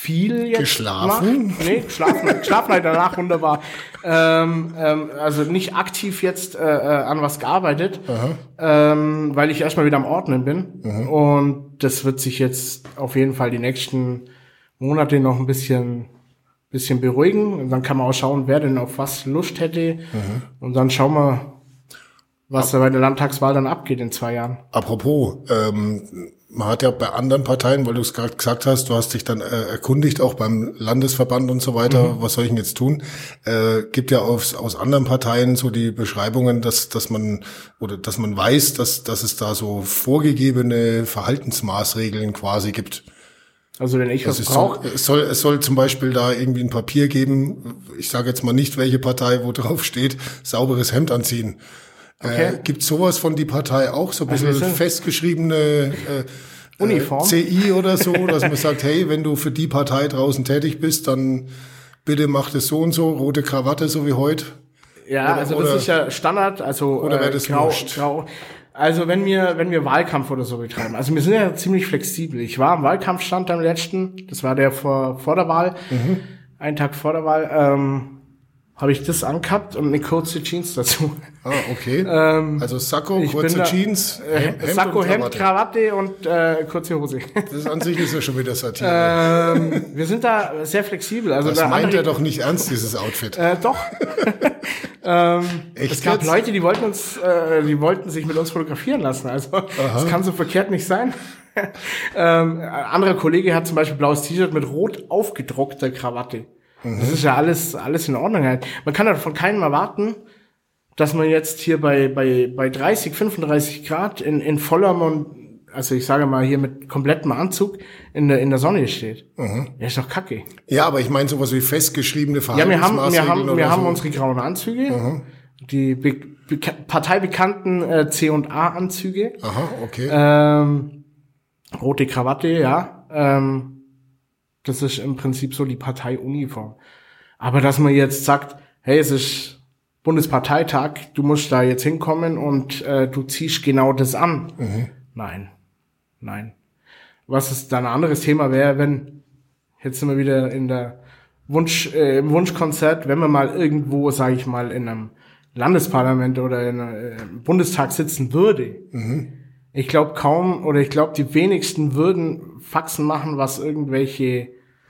viel jetzt Geschlafen? macht. Nee, geschlafen halt danach wunderbar. Also nicht aktiv jetzt an was gearbeitet, weil ich erstmal wieder am Ordnen bin. Und das wird sich jetzt auf jeden Fall die nächsten Monate noch ein bisschen beruhigen. Und dann kann man auch schauen, wer denn auf was Lust hätte. Und dann schauen wir, was da bei der Landtagswahl dann abgeht in 2 Jahren. Apropos, man hat ja bei anderen Parteien, weil du es gerade gesagt hast, du hast dich dann erkundigt, auch beim Landesverband und so weiter, was soll ich denn jetzt tun? Gibt ja aus anderen Parteien so die Beschreibungen, dass man weiß, dass es da so vorgegebene Verhaltensmaßregeln quasi gibt. Also wenn ich was brauche. Es soll zum Beispiel da irgendwie ein Papier geben, ich sage jetzt mal nicht, welche Partei, wo drauf steht, sauberes Hemd anziehen. Okay. Gibt sowas von die Partei auch, so ein bisschen festgeschriebene Uniform? CI oder so, dass man sagt, hey, wenn du für die Partei draußen tätig bist, dann bitte mach das so und so, rote Krawatte, so wie heute. Ja, das ist ja Standard, also oder wäre das grau. Also wenn wir Wahlkampf oder so betreiben, also wir sind ja ziemlich flexibel. Ich war am Wahlkampfstand am letzten, das war der vor der Wahl, einen Tag vor der Wahl, habe ich das angehabt und eine kurze Jeans dazu. Ah, okay. Also Sakko, kurze Jeans, Hemd Sakko, Hemd, Krawatte und kurze Hose. Das an sich ist ja schon wieder Satire. Wir sind da sehr flexibel. Also das meint er doch nicht ernst, dieses Outfit. Doch. Echt es gab jetzt? Leute, die wollten sich mit uns fotografieren lassen. Also das kann so verkehrt nicht sein. Ein anderer Kollege hat zum Beispiel blaues T-Shirt mit rot aufgedruckter Krawatte. Das ist ja alles in Ordnung halt. Man kann ja von keinem erwarten, dass man jetzt hier bei 30, 35 Grad in voller also ich sage mal hier mit komplettem Anzug in der Sonne steht. Ja, ist doch kacke. Ja, aber ich meine sowas wie festgeschriebene Verhaltensmaßregeln. Wir haben unsere grauen Anzüge, die parteibekannten C&A-Anzüge. Aha, okay. Rote Krawatte, ja. Das ist im Prinzip so die Parteiuniform. Aber dass man jetzt sagt, hey, es ist Bundesparteitag, du musst da jetzt hinkommen und du ziehst genau das an. Nein. Was ist dann ein anderes Thema wäre, wenn, jetzt sind wir wieder in der im Wunschkonzert, wenn man mal irgendwo, sage ich mal, in einem Landesparlament oder in einem Bundestag sitzen würde. Ich glaube die wenigsten würden Faxen machen, was irgendwelche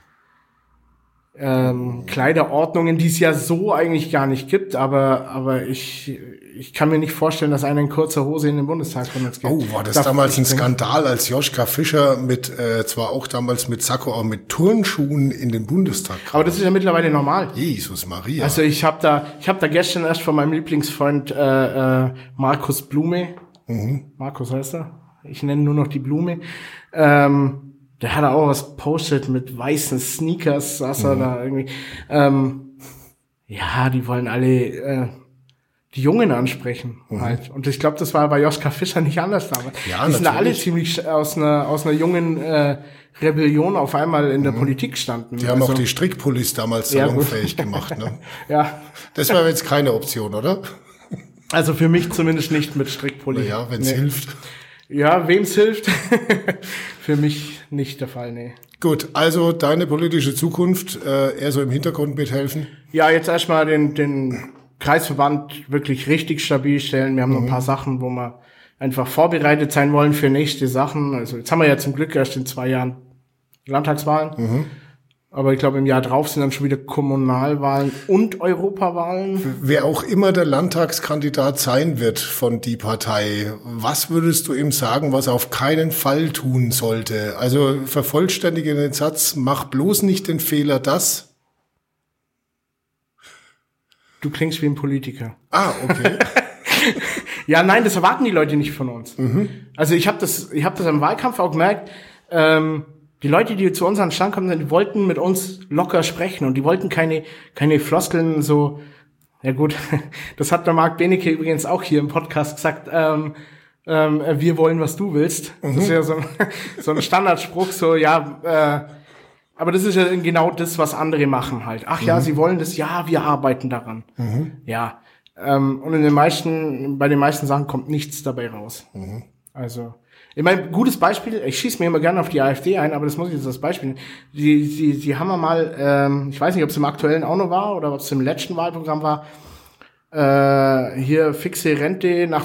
Kleiderordnungen, die es ja so eigentlich gar nicht gibt, aber ich kann mir nicht vorstellen, dass einer in kurzer Hose in den Bundestag von uns geht. Oh, war das damals ein Skandal, als Joschka Fischer zwar auch damals mit Sakko, auch mit Turnschuhen in den Bundestag kam. Aber das ist ja mittlerweile normal. Jesus Maria. Also ich hab da gestern erst von meinem Lieblingsfreund Markus Blume, Markus heißt er, ich nenne nur noch die Blume, der hat auch was postet mit weißen Sneakers, saß er da irgendwie. Ja, die wollen alle die Jungen ansprechen halt. Und ich glaube, das war bei Joschka Fischer nicht anders damals. Ja, die sind da alle ziemlich aus einer jungen Rebellion auf einmal in der Politik standen. Die haben auch die Strickpullis damals salonfähig gemacht. Ne? Ja. Das wäre jetzt keine Option, oder? Also für mich zumindest nicht mit Strickpulli. Ja, wenn es hilft. Ja, wem's hilft? Für mich nicht der Fall, nee. Gut, also deine politische Zukunft eher so im Hintergrund mithelfen? Ja, jetzt erstmal den Kreisverband wirklich richtig stabil stellen. Wir haben noch ein paar Sachen, wo wir einfach vorbereitet sein wollen für nächste Sachen. Also jetzt haben wir ja zum Glück erst in 2 Jahren Landtagswahlen. Aber ich glaube, im Jahr drauf sind dann schon wieder Kommunalwahlen und Europawahlen. Wer auch immer der Landtagskandidat sein wird von die Partei, was würdest du ihm sagen, was er auf keinen Fall tun sollte? Also vervollständige den Satz, mach bloß nicht den Fehler, dass... Du klingst wie ein Politiker. Ah, okay. Ja, nein, das erwarten die Leute nicht von uns. Also ich habe das im Wahlkampf auch gemerkt, die Leute, die zu uns an den Stand kommen, die wollten mit uns locker sprechen und die wollten keine Floskeln so, ja gut, das hat der Marc Benecke übrigens auch hier im Podcast gesagt, wir wollen, was du willst. Das ist ja so ein Standardspruch, so, ja, aber das ist ja genau das, was andere machen halt. Ach ja, sie wollen das, ja, wir arbeiten daran. Ja, und bei den meisten Sachen kommt nichts dabei raus. Also, Ich meine, gutes Beispiel, ich schieße mir immer gerne auf die AfD ein, aber das muss ich jetzt als Beispiel. Die haben wir mal, ich weiß nicht, ob es im aktuellen auch noch war oder ob es im letzten Wahlprogramm war, hier fixe Rente nach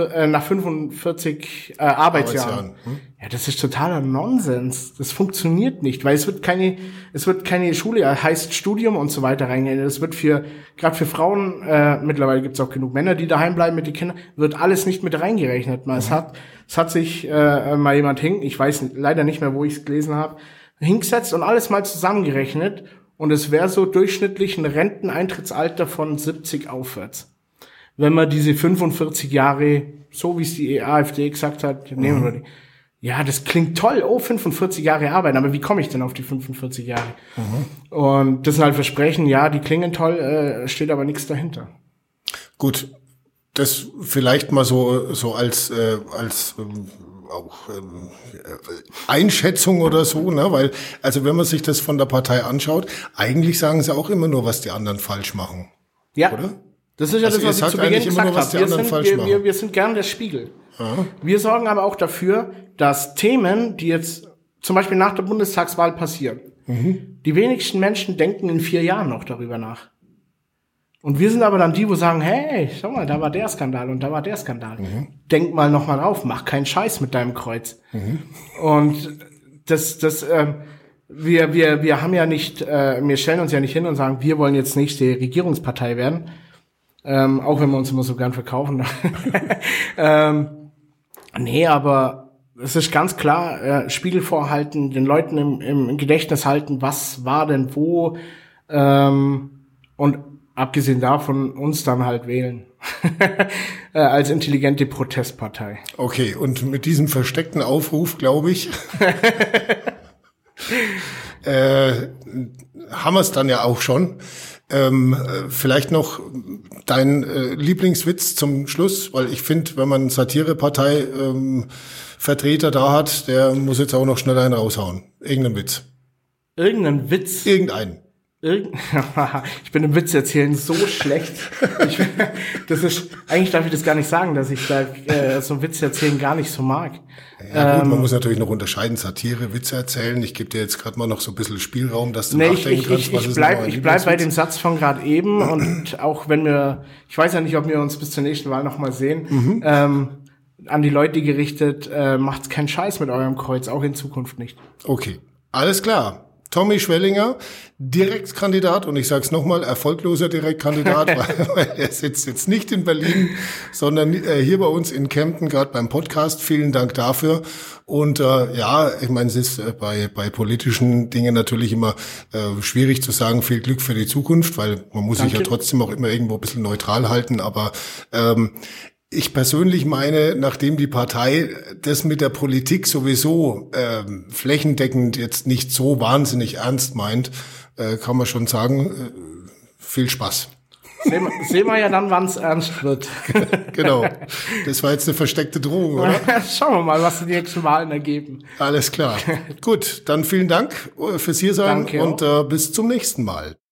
45 Arbeitsjahren. Ja, das ist totaler Nonsens. Das funktioniert nicht, weil es wird keine Schule, heißt Studium und so weiter reingehen. Es wird gerade für Frauen, mittlerweile gibt es auch genug Männer, die daheim bleiben mit den Kindern, wird alles nicht mit reingerechnet. Es hat sich mal jemand ich weiß leider nicht mehr, wo ich es gelesen habe, hingesetzt und alles mal zusammengerechnet. Und es wäre so durchschnittlich ein Renteneintrittsalter von 70 aufwärts. Wenn man diese 45 Jahre, so wie es die AfD gesagt hat, nehmen wir die. Ja, das klingt toll. Oh, 45 Jahre arbeiten. Aber wie komme ich denn auf die 45 Jahre? Und das sind halt Versprechen, ja, die klingen toll, steht aber nichts dahinter. Gut, das vielleicht mal so als auch Einschätzung oder so, ne? Weil, also wenn man sich das von der Partei anschaut, eigentlich sagen sie auch immer nur, was die anderen falsch machen. Ja, oder? Das ist ja das, was ich zu Beginn gesagt habe. Wir sind gern der Spiegel. Ja. Wir sorgen aber auch dafür, dass Themen, die jetzt zum Beispiel nach der Bundestagswahl passieren, die wenigsten Menschen denken in 4 Jahren noch darüber nach. Und wir sind aber dann die, wo sagen, hey, schau mal, da war der Skandal und da war der Skandal. Denk mal noch mal drauf, mach keinen Scheiß mit deinem Kreuz. Und wir haben ja nicht, wir stellen uns ja nicht hin und sagen, wir wollen jetzt nächste Regierungspartei werden. Auch wenn wir uns immer so gern verkaufen. Nee, aber es ist ganz klar, Spiegel vorhalten, den Leuten im Gedächtnis halten, was war denn wo, und abgesehen davon uns dann halt wählen. Als intelligente Protestpartei. Okay, und mit diesem versteckten Aufruf, glaube ich, haben wir es dann ja auch schon. Vielleicht noch dein Lieblingswitz zum Schluss, weil ich finde, wenn man Satirepartei Vertreter da hat, der muss jetzt auch noch schnell einen raushauen. Irgendeinen Witz. Irgendeinen Witz? Irgendeinen. Ich bin im Witz erzählen so schlecht. Eigentlich darf ich das gar nicht sagen, dass ich da so Witze erzählen gar nicht so mag. Ja, gut, man muss natürlich noch unterscheiden, Satire, Witze erzählen. Ich gebe dir jetzt gerade mal noch so ein bisschen Spielraum, dass du nachdenken kannst, was ist noch ein Lieblingswitz. Ich bleib bei dem Satz von gerade eben und auch wenn ich weiß ja nicht, ob wir uns bis zur nächsten Wahl noch mal sehen, an die Leute gerichtet, macht's keinen Scheiß mit eurem Kreuz, auch in Zukunft nicht. Okay, alles klar. Tommy Schwellinger, Direktkandidat, und ich sage es nochmal, erfolgloser Direktkandidat, weil er sitzt jetzt nicht in Berlin, sondern hier bei uns in Kempten, gerade beim Podcast. Vielen Dank dafür. Und ja, ich meine, es ist bei politischen Dingen natürlich immer schwierig zu sagen, viel Glück für die Zukunft, weil man muss sich ja trotzdem auch immer irgendwo ein bisschen neutral halten, aber ich persönlich meine, nachdem die Partei das mit der Politik sowieso flächendeckend jetzt nicht so wahnsinnig ernst meint, kann man schon sagen, viel Spaß. Sehen wir ja dann, wann es ernst wird. Genau. Das war jetzt eine versteckte Drohung, oder? Schauen wir mal, was die nächsten Wahlen ergeben. Alles klar. Gut, dann vielen Dank fürs Hiersein. Danke und bis zum nächsten Mal.